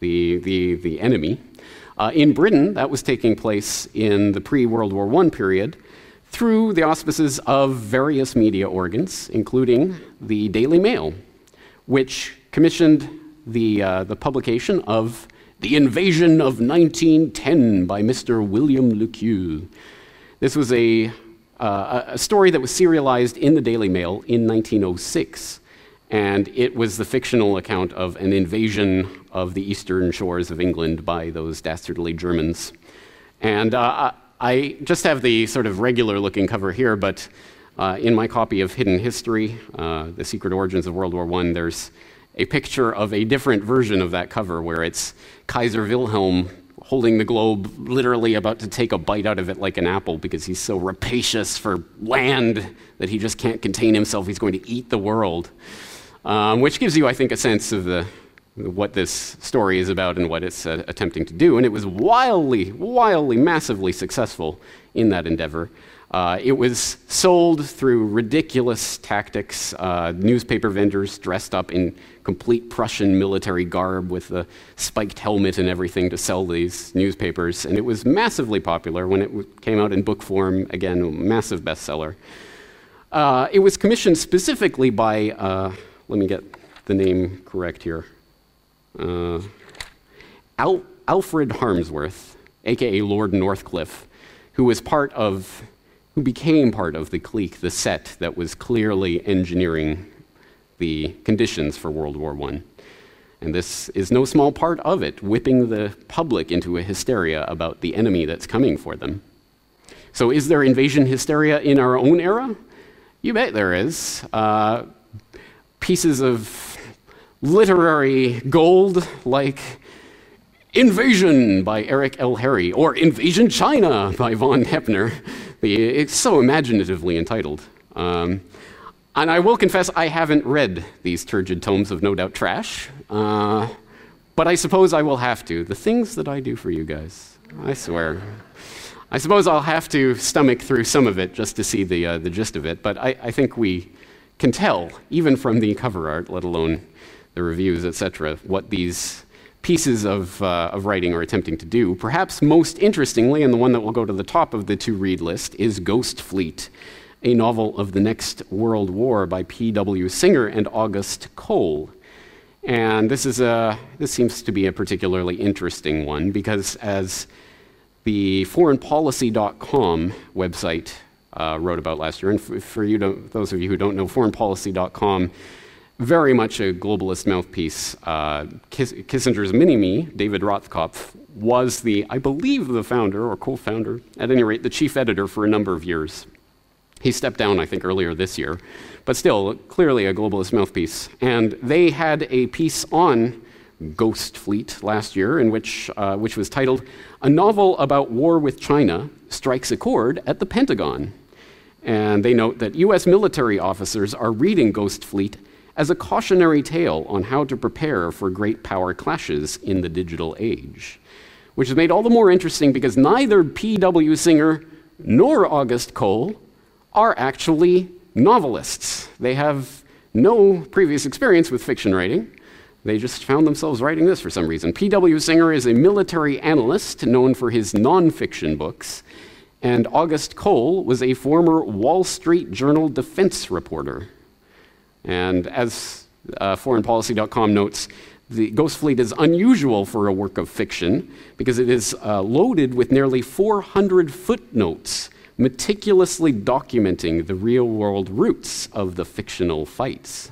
enemy, in Britain, that was taking place in the pre-World War I period through the auspices of various media organs, including the Daily Mail, which commissioned the publication of The Invasion of 1910 by Mr. William Lequeux. This was a story that was serialized in the Daily Mail in 1906. And it was the fictional account of an invasion of the eastern shores of England by those dastardly Germans. And I just have the sort of regular-looking cover here, but in my copy of Hidden History, The Secret Origins of World War I, there's a picture of a different version of that cover where it's Kaiser Wilhelm holding the globe, literally about to take a bite out of it like an apple because he's so rapacious for land that he just can't contain himself. He's going to eat the world. Which gives you, I think, a sense of what this story is about and what it's attempting to do. And it was wildly, massively successful in that endeavor. It was sold through ridiculous tactics, newspaper vendors dressed up in complete Prussian military garb with a spiked helmet and everything to sell these newspapers. And it was massively popular when it came out in book form. Again, a massive bestseller. It was commissioned specifically by... let me get the name correct here. Alfred Harmsworth, aka Lord Northcliffe, who became part of the clique, the set that was clearly engineering the conditions for World War I. And this is no small part of it, whipping the public into a hysteria about the enemy that's coming for them. So is there invasion hysteria in our own era? You bet there is. Pieces of literary gold like Invasion by Eric L. Harry or Invasion China by Von Heppner. It's so imaginatively entitled. And I will confess I haven't read these turgid tomes of no doubt trash, but I suppose I will have to. The things that I do for you guys, I swear. I suppose I'll have to stomach through some of it just to see the gist of it, but I think we can tell, even from the cover art, let alone the reviews, etc., what these pieces of writing are attempting to do. Perhaps most interestingly, and the one that will go to the top of the to-read list, is Ghost Fleet, a novel of the next World War by P.W. Singer and August Cole. And this seems to be a particularly interesting one because, as the foreignpolicy.com website wrote about last year, and for those of you who don't know, foreignpolicy.com, very much a globalist mouthpiece. Kissinger's mini-me, David Rothkopf, was I believe, the founder or co-founder, at any rate, the chief editor for a number of years. He stepped down, I think, earlier this year, but still, clearly a globalist mouthpiece. And they had a piece on Ghost Fleet last year, in which was titled, "A Novel About War with China Strikes a Chord at the Pentagon." And they note that US military officers are reading Ghost Fleet as a cautionary tale on how to prepare for great power clashes in the digital age, which is made all the more interesting because neither P.W. Singer nor August Cole are actually novelists. They have no previous experience with fiction writing. They just found themselves writing this for some reason. P.W. Singer is a military analyst known for his nonfiction books, and August Cole was a former Wall Street Journal defense reporter. And as foreignpolicy.com notes, the Ghost Fleet is unusual for a work of fiction because it is loaded with nearly 400 footnotes, meticulously documenting the real-world roots of the fictional fights.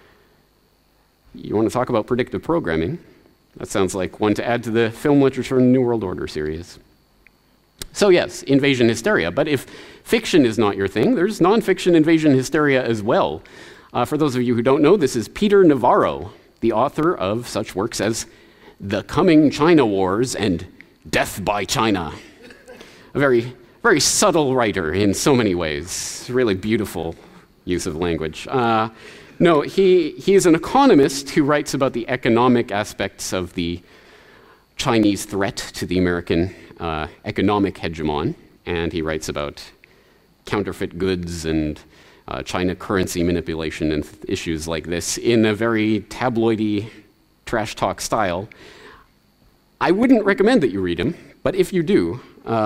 You want to talk about predictive programming? That sounds like one to add to the Film Literature and New World Order series. So yes, invasion hysteria, but if fiction is not your thing, there's nonfiction invasion hysteria as well. For those of you who don't know, this is Peter Navarro, the author of such works as The Coming China Wars and Death by China. A very, very subtle writer in so many ways. Really beautiful use of language. No, he is an economist who writes about the economic aspects of the Chinese threat to the American economic hegemon, and he writes about counterfeit goods and China currency manipulation and issues like this in a very tabloidy trash talk style. I wouldn't recommend that you read him, but if you do,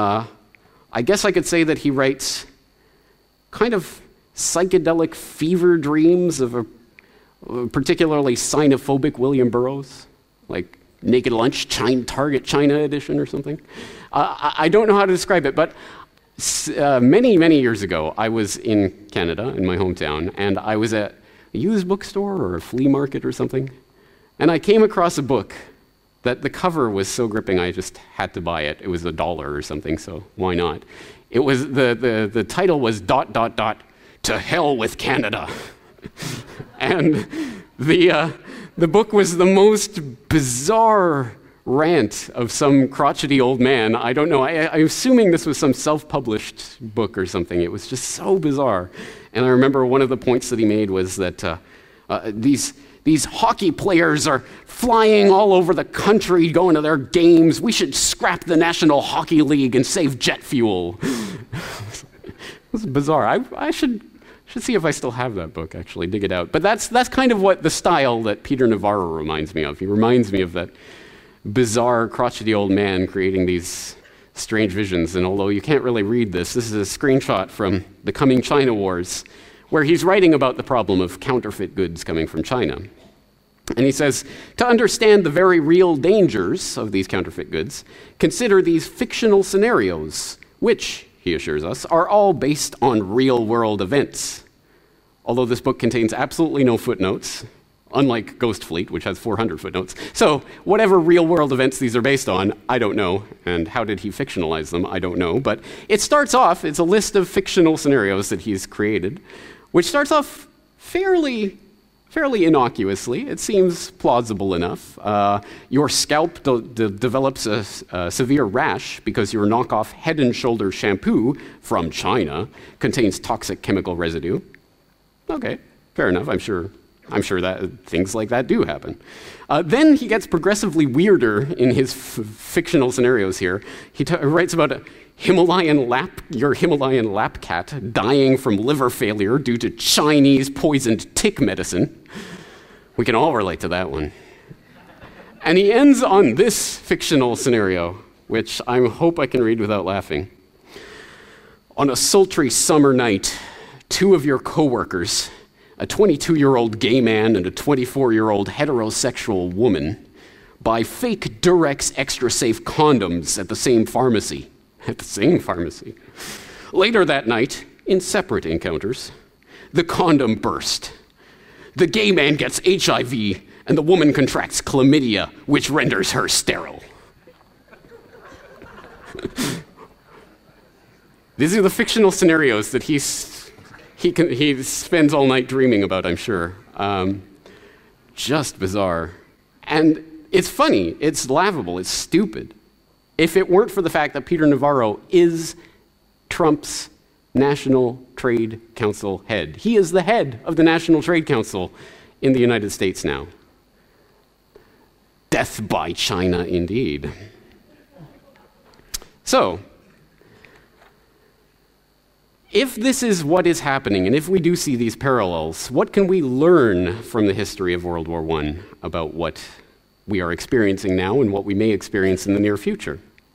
I guess I could say that he writes kind of psychedelic fever dreams of a particularly sinophobic William Burroughs, like Naked Lunch, Target China edition or something. I don't know how to describe it, but many, many years ago, I was in Canada, in my hometown, and I was at a used bookstore or a flea market or something, and I came across a book that the cover was so gripping I just had to buy it. It was $1 or something, so why not? It was the title was ... To Hell with Canada. And the book was the most bizarre rant of some crotchety old man. I don't know. I'm assuming this was some self-published book or something. It was just so bizarre. And I remember one of the points that he made was that these hockey players are flying all over the country, going to their games. We should scrap the National Hockey League and save jet fuel. It was bizarre. I should see if I still have that book, actually, dig it out. But that's kind of what the style that Peter Navarro reminds me of. He reminds me of that bizarre, crotchety old man creating these strange visions. And although you can't really read this is a screenshot from The Coming China Wars, where he's writing about the problem of counterfeit goods coming from China. And he says, to understand the very real dangers of these counterfeit goods, consider these fictional scenarios, which, he assures us, are all based on real-world events. Although this book contains absolutely no footnotes, unlike Ghost Fleet, which has 400 footnotes. So whatever real-world events these are based on, I don't know. And how did he fictionalize them? I don't know. But it starts off, it's a list of fictional scenarios that he's created, which starts off fairly innocuously. It seems plausible enough. Your scalp develops a severe rash because your knockoff Head & Shoulders shampoo from China contains toxic chemical residue. Okay, fair enough. I'm sure that things like that do happen. Then he gets progressively weirder in his fictional scenarios here. He writes about your Himalayan lap cat dying from liver failure due to Chinese poisoned tick medicine. We can all relate to that one. And he ends on this fictional scenario, which I hope I can read without laughing. On a sultry summer night, two of your coworkers, a 22-year-old gay man and a 24-year-old heterosexual woman, buy fake Durex Extra Safe condoms at the same pharmacy. Later that night, in separate encounters, the condom burst. The gay man gets HIV, and the woman contracts chlamydia, which renders her sterile. These are the fictional scenarios that he spends all night dreaming about, I'm sure. Just bizarre. And it's funny, it's laughable, it's stupid. If it weren't for the fact that Peter Navarro is Trump's National Trade Council head. He is the head of the National Trade Council in the United States now. Death by China, indeed. So, if this is what is happening, and if we do see these parallels, what can we learn from the history of World War I about what we are experiencing now and what we may experience in the near future?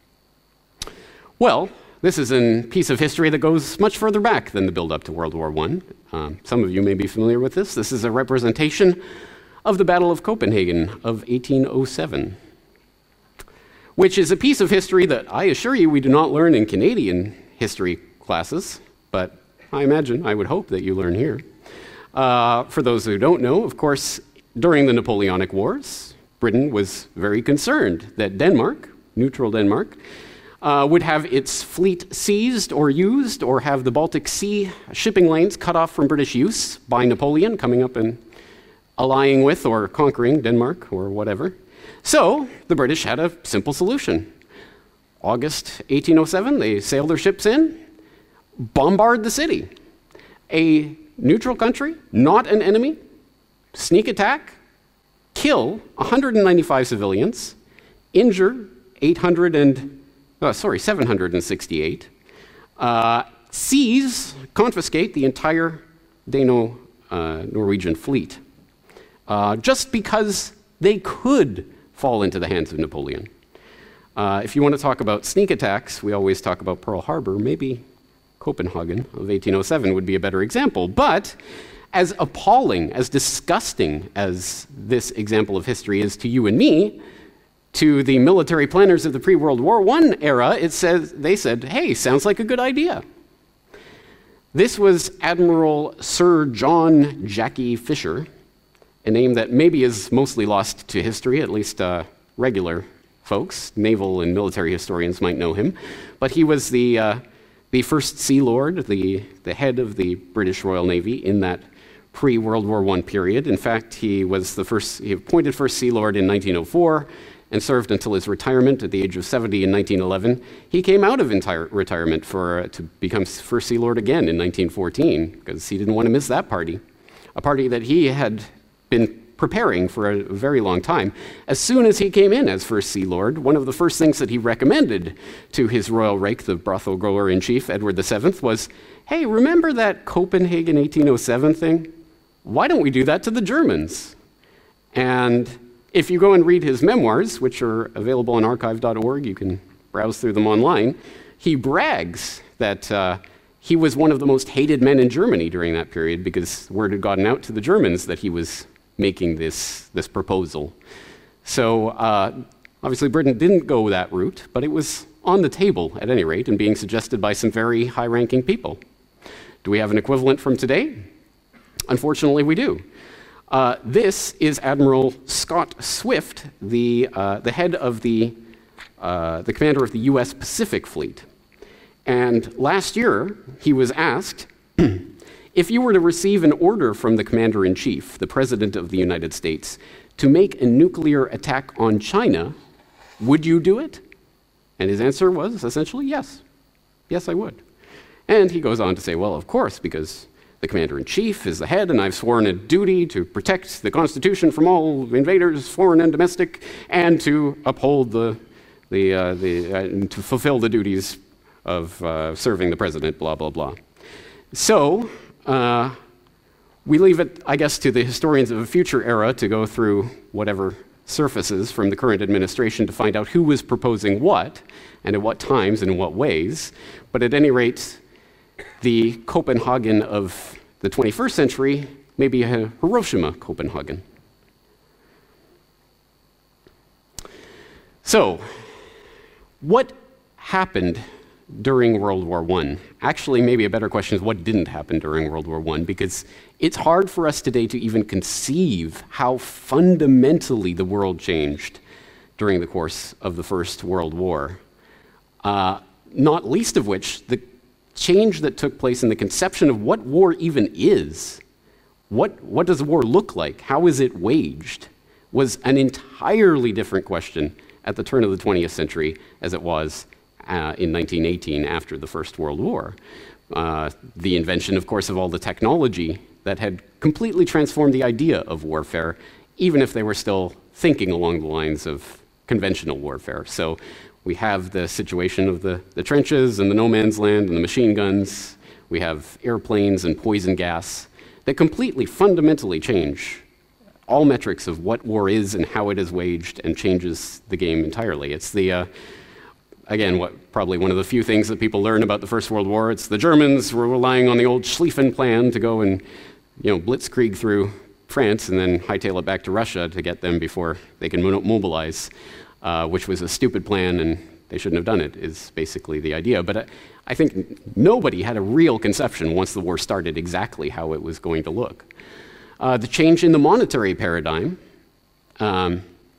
Well, this is a piece of history that goes much further back than the build-up to World War I. Some of you may be familiar with this. This is a representation of the Battle of Copenhagen of 1807, which is a piece of history that I assure you we do not learn in Canadian history classes, but I would hope that you learn here. For those who don't know, of course, during the Napoleonic Wars, Britain was very concerned that Denmark, neutral Denmark, would have its fleet seized or used, or have the Baltic Sea shipping lanes cut off from British use by Napoleon coming up and allying with or conquering Denmark or whatever. So the British had a simple solution. August 1807, they sailed their ships in, bombard the city. A neutral country, not an enemy, sneak attack, kill 195 civilians, injure 768, seize, confiscate the entire Dano-Norwegian fleet, just because they could fall into the hands of Napoleon. If you want to talk about sneak attacks, we always talk about Pearl Harbor. Maybe Copenhagen of 1807 would be a better example. But as appalling, as disgusting as this example of history is to you and me, to the military planners of the pre-World War I era, they said, hey, sounds like a good idea. This was Admiral Sir John Jackie Fisher, a name that maybe is mostly lost to history, at least regular folks. Naval and military historians might know him. But he was the first Sea Lord, the head of the British Royal Navy in that pre-World War I period. In fact, he appointed first Sea Lord in 1904, and served until his retirement at the age of 70 in 1911. He came out of retirement to become First Sea Lord again in 1914, because he didn't want to miss that party, a party that he had been preparing for a very long time. As soon as he came in as First Sea Lord, one of the first things that he recommended to his royal rake, the brothel grower-in-chief, Edward VII, was, hey, remember that Copenhagen 1807 thing? Why don't we do that to the Germans? And if you go and read his memoirs, which are available on archive.org, you can browse through them online, he brags that he was one of the most hated men in Germany during that period because word had gotten out to the Germans that he was making this proposal. So obviously Britain didn't go that route, but it was on the table at any rate and being suggested by some very high-ranking people. Do we have an equivalent from today? Unfortunately, we do. This is Admiral Scott Swift, the head of the commander of the U.S. Pacific Fleet. And last year, he was asked, if you were to receive an order from the commander-in-chief, the President of the United States, to make a nuclear attack on China, would you do it? And his answer was essentially yes. Yes, I would. And he goes on to say, well, of course, because the commander-in-chief is the head, and I've sworn a duty to protect the Constitution from all invaders, foreign and domestic, and to uphold to fulfill the duties of serving the president, blah, blah, blah. So we leave it, I guess, to the historians of a future era to go through whatever surfaces from the current administration to find out who was proposing what, and at what times and in what ways. But at any rate, the Copenhagen of the 21st century may be a Hiroshima Copenhagen. So, what happened during World War I? Actually, maybe a better question is what didn't happen during World War I, because it's hard for us today to even conceive how fundamentally the world changed during the course of the First World War. Not least of which, the change that took place in the conception of what war even is. What does war look like? How is it waged? Was an entirely different question at the turn of the 20th century as it was in 1918 after the First World War. The invention, of course, of all the technology that had completely transformed the idea of warfare, even if they were still thinking along the lines of conventional warfare. So we have the situation of the trenches and the no man's land and the machine guns. We have airplanes and poison gas that completely, fundamentally change all metrics of what war is and how it is waged, and changes the game entirely. It's the again, probably one of the few things that people learn about the First World War. It's the Germans were relying on the old Schlieffen plan to go and, blitzkrieg through France and then hightail it back to Russia to get them before they can mobilize, which was a stupid plan and they shouldn't have done it, is basically the idea. But I think nobody had a real conception once the war started exactly how it was going to look. The change in the monetary paradigm. So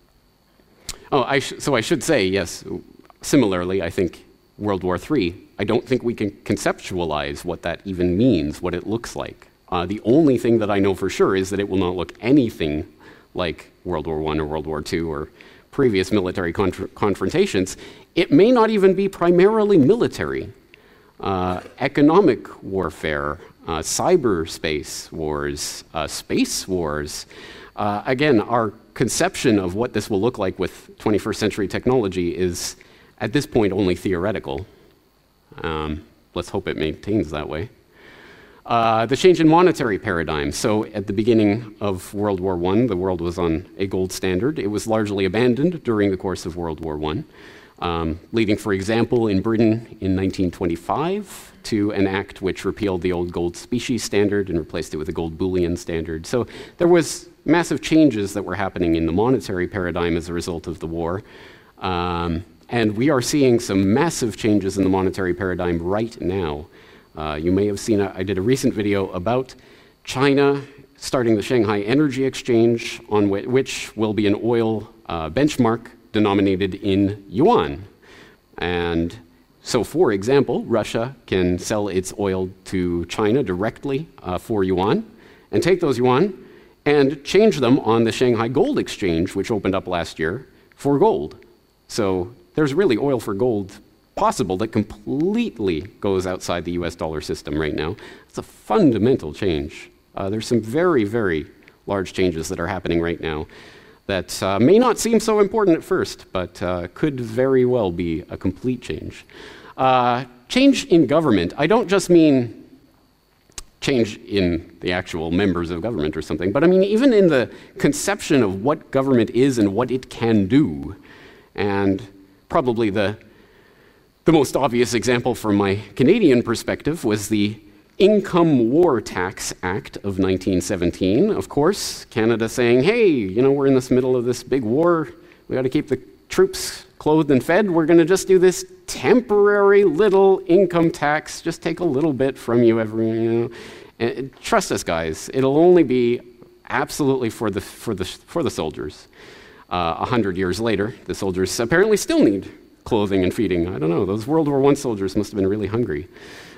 I should say, yes, similarly, I think World War III, I don't think we can conceptualize what that even means, what it looks like. The only thing that I know for sure is that it will not look anything like World War I or World War II or previous military confrontations. It may not even be primarily military. Economic warfare, cyberspace wars, space wars. Again, our conception of what this will look like with 21st century technology is, at this point, only theoretical. Let's hope it maintains that way. The change in monetary paradigm. So at the beginning of World War I, the world was on a gold standard. It was largely abandoned during the course of World War I, leading, for example, in Britain in 1925 to an act which repealed the old gold species standard and replaced it with a gold bullion standard. So there was massive changes that were happening in the monetary paradigm as a result of the war. And we are seeing some massive changes in the monetary paradigm right now. You may have seen, I did a recent video about China starting the Shanghai Energy Exchange, on which will be an oil benchmark denominated in yuan. And so, for example, Russia can sell its oil to China directly for yuan, and take those yuan and change them on the Shanghai Gold Exchange, which opened up last year, for gold. So there's really oil for gold possible that completely goes outside the US dollar system right now. It's a fundamental change. There's some very, very large changes that are happening right now that may not seem so important at first, but could very well be a complete change. Change in government. I don't just mean change in the actual members of government or something, but I mean even in the conception of what government is and what it can do. And probably the most obvious example from my Canadian perspective was the Income War Tax Act of 1917. Of course, Canada saying, hey, we're in the middle of this big war. We got to keep the troops clothed and fed. We're going to just do this temporary little income tax. Just take a little bit from you every, And trust us, guys. It'll only be absolutely for the soldiers. 100 years later, the soldiers apparently still need clothing and feeding. I don't know. Those World War I soldiers must have been really hungry.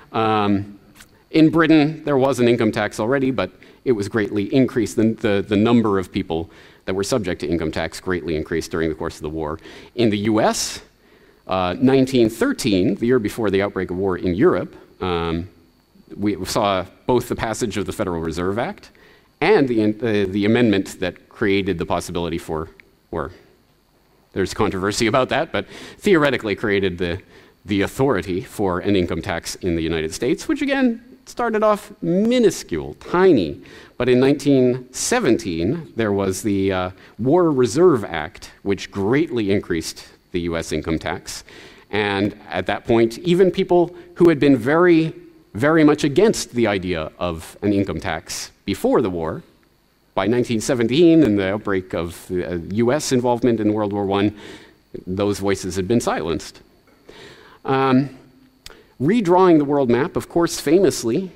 In Britain, there was an income tax already, but it was greatly increased. The number of people that were subject to income tax greatly increased during the course of the war. In the US, 1913, the year before the outbreak of war in Europe, we saw both the passage of the Federal Reserve Act and the amendment that created the possibility for, or there's controversy about that, but theoretically created the authority for an income tax in the United States, which again, started off minuscule, tiny. But in 1917, there was the War Reserve Act, which greatly increased the US income tax. And at that point, even people who had been very, very much against the idea of an income tax before the war, by 1917 and the outbreak of the US involvement in World War I, those voices had been silenced. Redrawing the world map, of course, famously,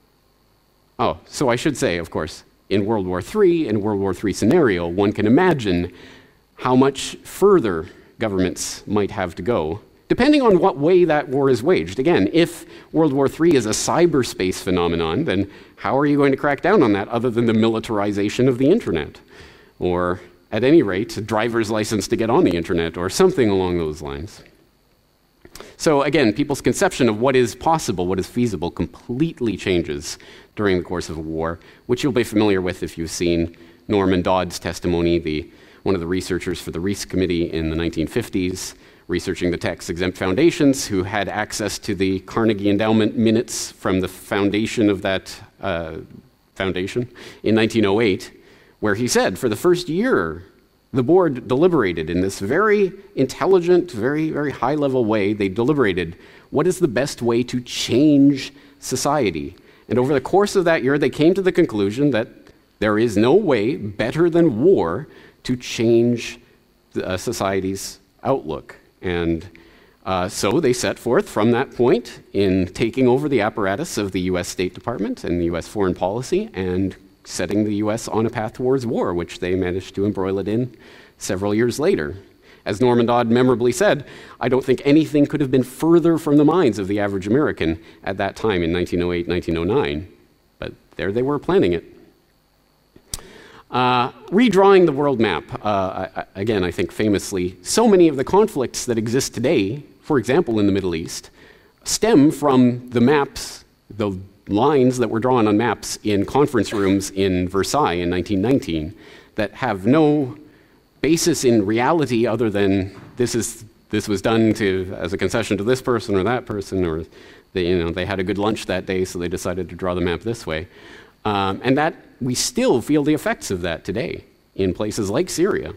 so I should say, of course, in World War III, in World War III scenario, one can imagine how much further governments might have to go, depending on what way that war is waged. Again, if World War III is a cyberspace phenomenon, then how are you going to crack down on that other than the militarization of the internet? Or, at any rate, a driver's license to get on the internet, or something along those lines. So again, people's conception of what is possible, what is feasible, completely changes during the course of a war, which you'll be familiar with if you've seen Norman Dodd's testimony, one of the researchers for the Reece Committee in the 1950s, researching the tax-exempt foundations, who had access to the Carnegie Endowment minutes from the foundation of that foundation in 1908, where he said, for the first year, the board deliberated in this very intelligent, very, very high-level way. They deliberated what is the best way to change society. And over the course of that year, they came to the conclusion that there is no way better than war to change society's outlook. And so they set forth from that point in taking over the apparatus of the US State Department and the US foreign policy and setting the US on a path towards war, which they managed to embroil it in several years later. As Norman Dodd memorably said, I don't think anything could have been further from the minds of the average American at that time in 1908, 1909, but there they were planning it. Redrawing the world map, again, I think famously, so many of the conflicts that exist today, for example in the Middle East, stem from the maps, the lines that were drawn on maps in conference rooms in Versailles in 1919 that have no basis in reality other than this was done as a concession to this person or that person, or they had a good lunch that day, so they decided to draw the map this way. And that we still feel the effects of that today in places like Syria.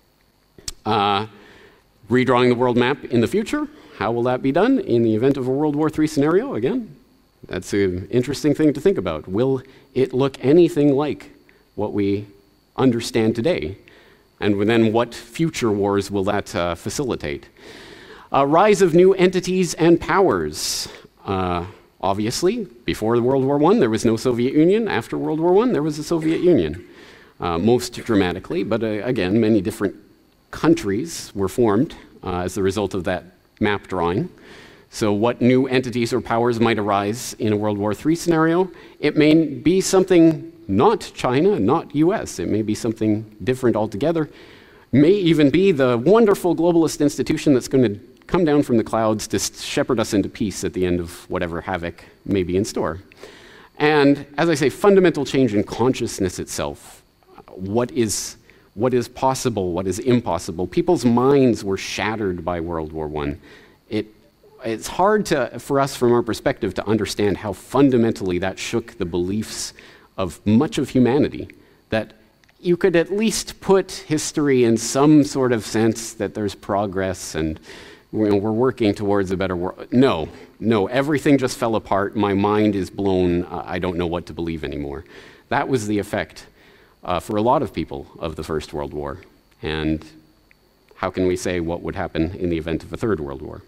Redrawing the world map in the future, how will that be done in the event of a World War III scenario? Again, that's an interesting thing to think about. Will it look anything like what we understand today? And then what future wars will that facilitate? Rise of new entities and powers. Obviously, before World War I, there was no Soviet Union. After World War I, there was the Soviet Union. Most dramatically, but again, many different countries were formed as the result of that map drawing. So what new entities or powers might arise in a World War III scenario? It may be something not China, not US. It may be something different altogether. May even be the wonderful globalist institution that's going to come down from the clouds to shepherd us into peace at the end of whatever havoc may be in store. And as I say, fundamental change in consciousness itself. What is possible, what is impossible. People's minds were shattered by World War I. It's hard for us from our perspective to understand how fundamentally that shook the beliefs of much of humanity, that you could at least put history in some sort of sense that there's progress and we're working towards a better world. No, everything just fell apart. My mind is blown. I don't know what to believe anymore. That was the effect for a lot of people of the First World War. And how can we say what would happen in the event of a Third World War?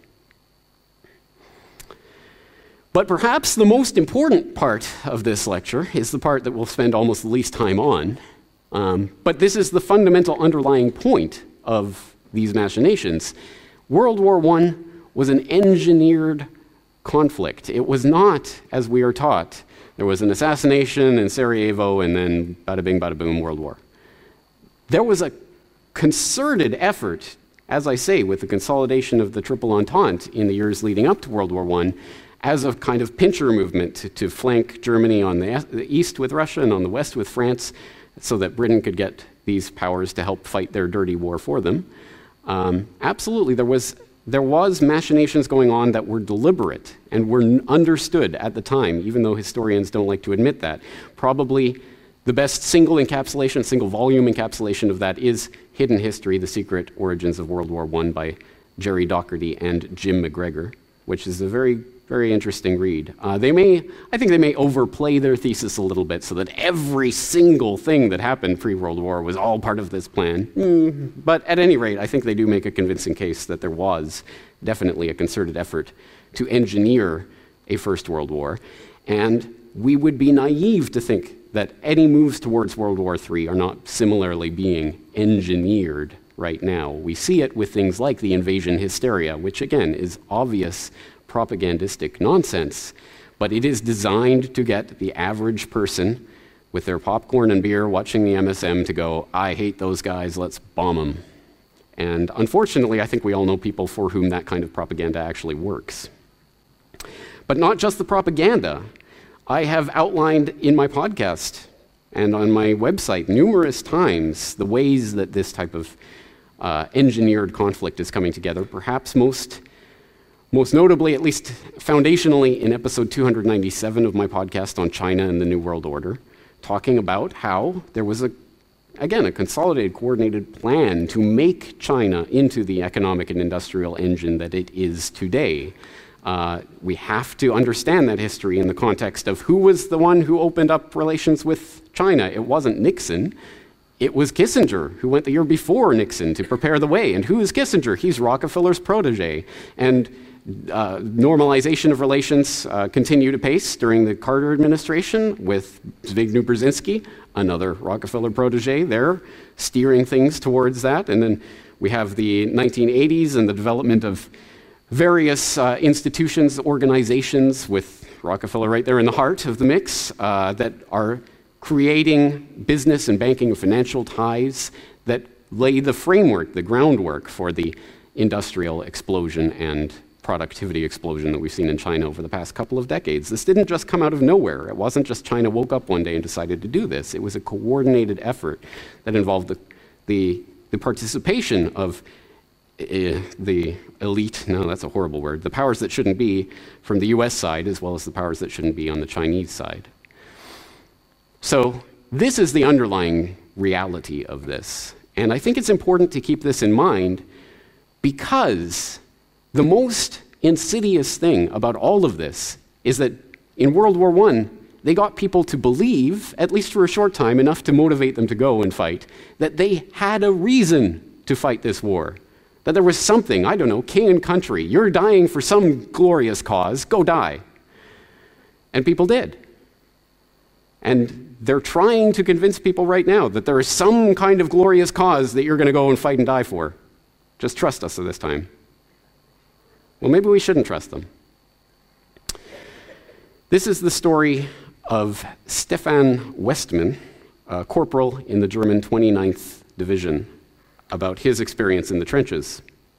But perhaps the most important part of this lecture is the part that we'll spend almost the least time on. But this is the fundamental underlying point of these machinations. World War I was an engineered conflict. It was not, as we are taught, there was an assassination in Sarajevo and then bada bing, bada boom, World War. There was a concerted effort, as I say, with the consolidation of the Triple Entente in the years leading up to World War I, as a kind of pincher movement to flank Germany on the east with Russia and on the west with France, so that Britain could get these powers to help fight their dirty war for them. Absolutely, there was there was machinations going on that were deliberate and were understood at the time, even though historians don't like to admit that. Probably the best single volume encapsulation of that is Hidden History, The Secret Origins of World War I by Jerry Docherty and Jim McGregor, which is a very, very interesting read. I think they may overplay their thesis a little bit so that every single thing that happened pre-World War was all part of this plan. But at any rate, I think they do make a convincing case that there was definitely a concerted effort to engineer a First World War. And we would be naive to think that any moves towards World War III are not similarly being engineered right now. We see it with things like the invasion hysteria, which again is obvious propagandistic nonsense, but it is designed to get the average person with their popcorn and beer watching the MSM to go, I hate those guys, let's bomb them. And unfortunately, I think we all know people for whom that kind of propaganda actually works. But not just the propaganda. I have outlined in my podcast and on my website numerous times the ways that this type of engineered conflict is coming together, perhaps most notably, at least foundationally, in episode 297 of my podcast on China and the New World Order, talking about how there was a consolidated, coordinated plan to make China into the economic and industrial engine that it is today. We have to understand that history in the context of who was the one who opened up relations with China. It wasn't Nixon. It was Kissinger, who went the year before Nixon to prepare the way. And who is Kissinger? He's Rockefeller's protege. And normalization of relations continued apace during the Carter administration with Zbigniew Brzezinski, another Rockefeller protege there, steering things towards that. And then we have the 1980s and the development of various institutions, organizations, with Rockefeller right there in the heart of the mix, that are creating business and banking and financial ties that lay the framework, the groundwork for the industrial explosion and productivity explosion that we've seen in China over the past couple of decades. This didn't just come out of nowhere. It wasn't just China woke up one day and decided to do this. It was a coordinated effort that involved the participation of the elite, no, that's a horrible word, the powers that shouldn't be from the US side as well as the powers that shouldn't be on the Chinese side. So this is the underlying reality of this. And I think it's important to keep this in mind because the most insidious thing about all of this is that in World War I, they got people to believe, at least for a short time, enough to motivate them to go and fight, that they had a reason to fight this war. That there was something, I don't know, king and country, you're dying for some glorious cause, go die. And people did. And they're trying to convince people right now that there is some kind of glorious cause that you're going to go and fight and die for. Just trust us at this time. Well, maybe we shouldn't trust them. This is the story of Stefan Westman, a corporal in the German 29th Division, about his experience in the trenches.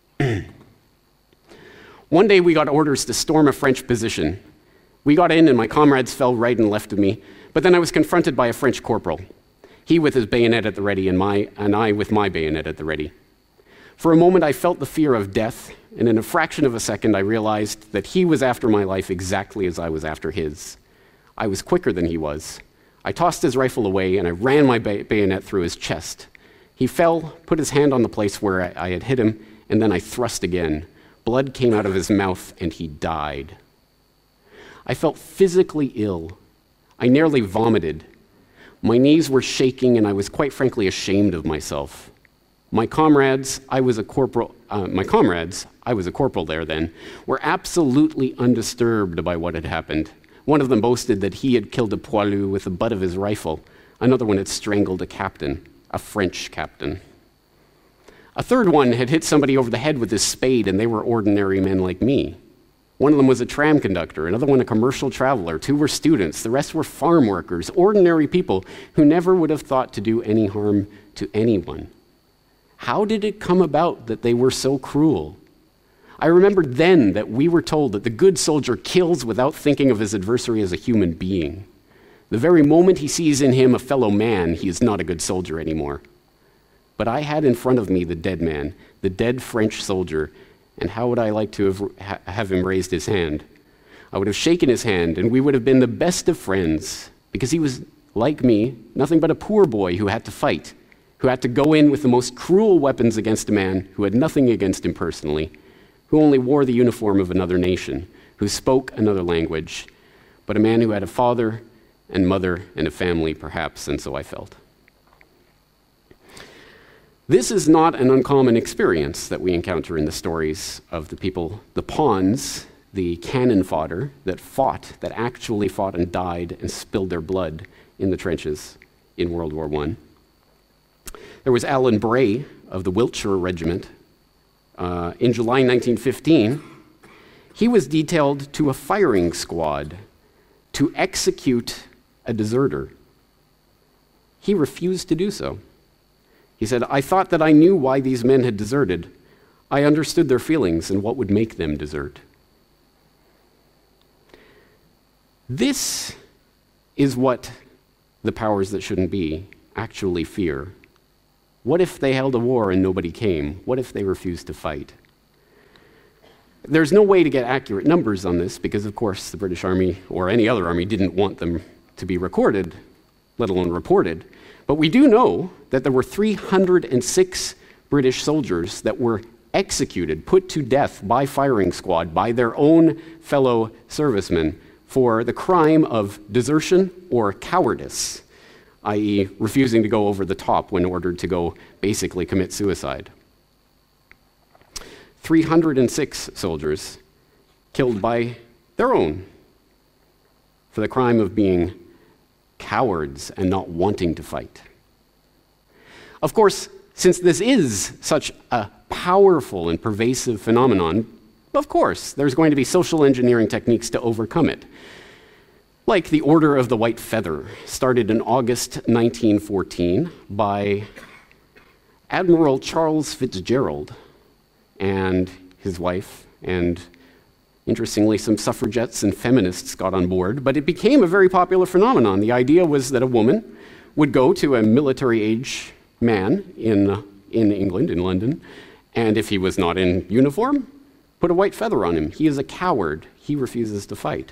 One day we got orders to storm a French position. We got in and my comrades fell right and left of me, but then I was confronted by a French corporal. He with his bayonet at the ready and I with my bayonet at the ready. For a moment I felt the fear of death, and in a fraction of a second I realized that he was after my life exactly as I was after his. I was quicker than he was. I tossed his rifle away and I ran my bayonet through his chest. He fell, put his hand on the place where I had hit him, and then I thrust again. Blood came out of his mouth, and he died. I felt physically ill. I nearly vomited. My knees were shaking, and I was quite frankly ashamed of myself. My comrades, I was a corporal there then, were absolutely undisturbed by what had happened. One of them boasted that he had killed a poilu with the butt of his rifle. Another one had strangled a captain. A French captain. A third one had hit somebody over the head with his spade, and they were ordinary men like me. One of them was a tram conductor, another one a commercial traveler, two were students, the rest were farm workers, ordinary people who never would have thought to do any harm to anyone. How did it come about that they were so cruel? I remembered then that we were told that the good soldier kills without thinking of his adversary as a human being. The very moment he sees in him a fellow man, he is not a good soldier anymore. But I had in front of me the dead man, the dead French soldier, And how would I like to have him raised his hand? I would have shaken his hand, and we would have been the best of friends, because he was, like me, nothing but a poor boy who had to fight, who had to go in with the most cruel weapons against a man who had nothing against him personally, who only wore the uniform of another nation, who spoke another language, but a man who had a father and mother and a family, perhaps, and so I felt. This is not an uncommon experience that we encounter in the stories of the people, the pawns, the cannon fodder that actually fought and died and spilled their blood in the trenches in World War I. There was Alan Bray of the Wiltshire Regiment. In July 1915, he was detailed to a firing squad to execute a deserter. He refused to do so. He said, "I thought that I knew why these men had deserted. I understood their feelings and what would make them desert." This is what the powers that shouldn't be actually fear. What if they held a war and nobody came? What if they refused to fight? There's no way to get accurate numbers on this because, of course, the British Army or any other army didn't want them to be recorded, let alone reported. But we do know that there were 306 British soldiers that were executed, put to death by firing squad, by their own fellow servicemen, for the crime of desertion or cowardice, i.e. refusing to go over the top when ordered to go basically commit suicide. 306 soldiers killed by their own for the crime of being cowards and not wanting to fight. Of course, since this is such a powerful and pervasive phenomenon, of course, there's going to be social engineering techniques to overcome it. Like the Order of the White Feather, started in August 1914 by Admiral Charles Fitzgerald and his wife, and interestingly, some suffragettes and feminists got on board, but it became a very popular phenomenon. The idea was that a woman would go to a military-age man in England, in London, and if he was not in uniform, put a white feather on him. He is a coward. He refuses to fight.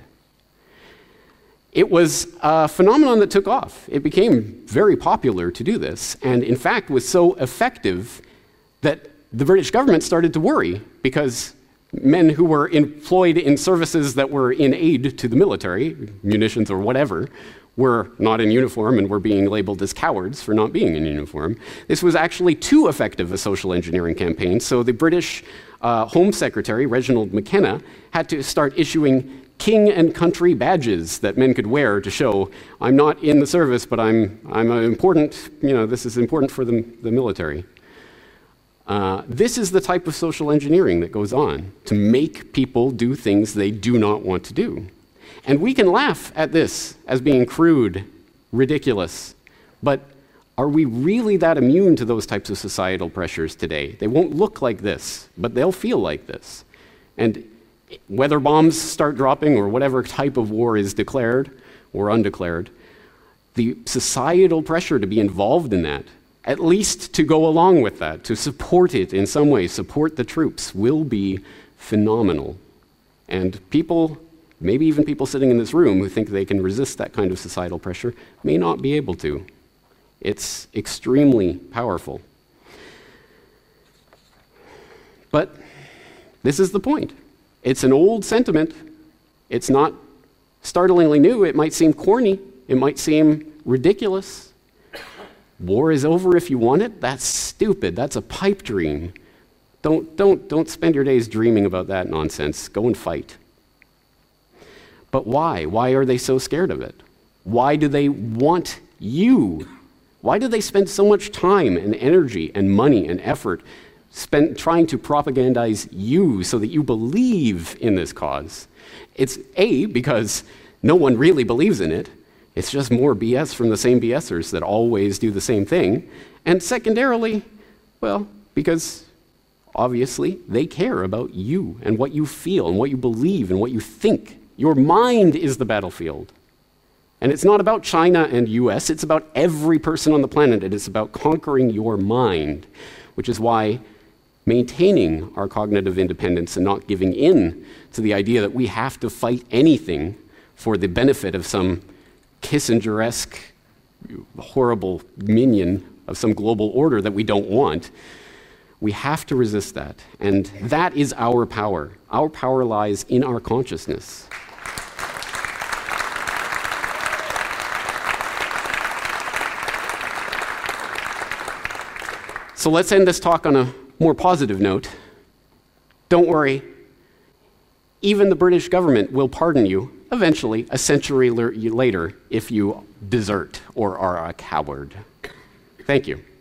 It was a phenomenon that took off. It became very popular to do this, and in fact was so effective that the British government started to worry because men who were employed in services that were in aid to the military, munitions or whatever, were not in uniform and were being labeled as cowards for not being in uniform. This was actually too effective a social engineering campaign, so the British Home Secretary, Reginald McKenna, had to start issuing king and country badges that men could wear to show, I'm not in the service, but I'm important, this is important for the military. This is the type of social engineering that goes on to make people do things they do not want to do. And we can laugh at this as being crude, ridiculous, but are we really that immune to those types of societal pressures today? They won't look like this, but they'll feel like this. And whether bombs start dropping or whatever type of war is declared or undeclared, the societal pressure to be involved in that, at least to go along with that, to support it in some way, support the troops, will be phenomenal. And people, maybe even people sitting in this room who think they can resist that kind of societal pressure, may not be able to. It's extremely powerful. But this is the point. It's an old sentiment. It's not startlingly new. It might seem corny. It might seem ridiculous. War is over if you want it? That's stupid. That's a pipe dream. Don't spend your days dreaming about that nonsense. Go and fight. But why? Why are they so scared of it? Why do they want you? Why do they spend so much time and energy and money and effort trying to propagandize you so that you believe in this cause? It's A, because no one really believes in it. It's just more BS from the same BSers that always do the same thing. And secondarily, well, because obviously they care about you and what you feel and what you believe and what you think. Your mind is the battlefield. And it's not about China and US, it's about every person on the planet. It is about conquering your mind, which is why maintaining our cognitive independence and not giving in to the idea that we have to fight anything for the benefit of some Kissinger-esque horrible minion of some global order that we don't want. We have to resist that. And that is our power. Our power lies in our consciousness. So let's end this talk on a more positive note. Don't worry. Even the British government will pardon you eventually, a century later, if you desert or are a coward. Thank you.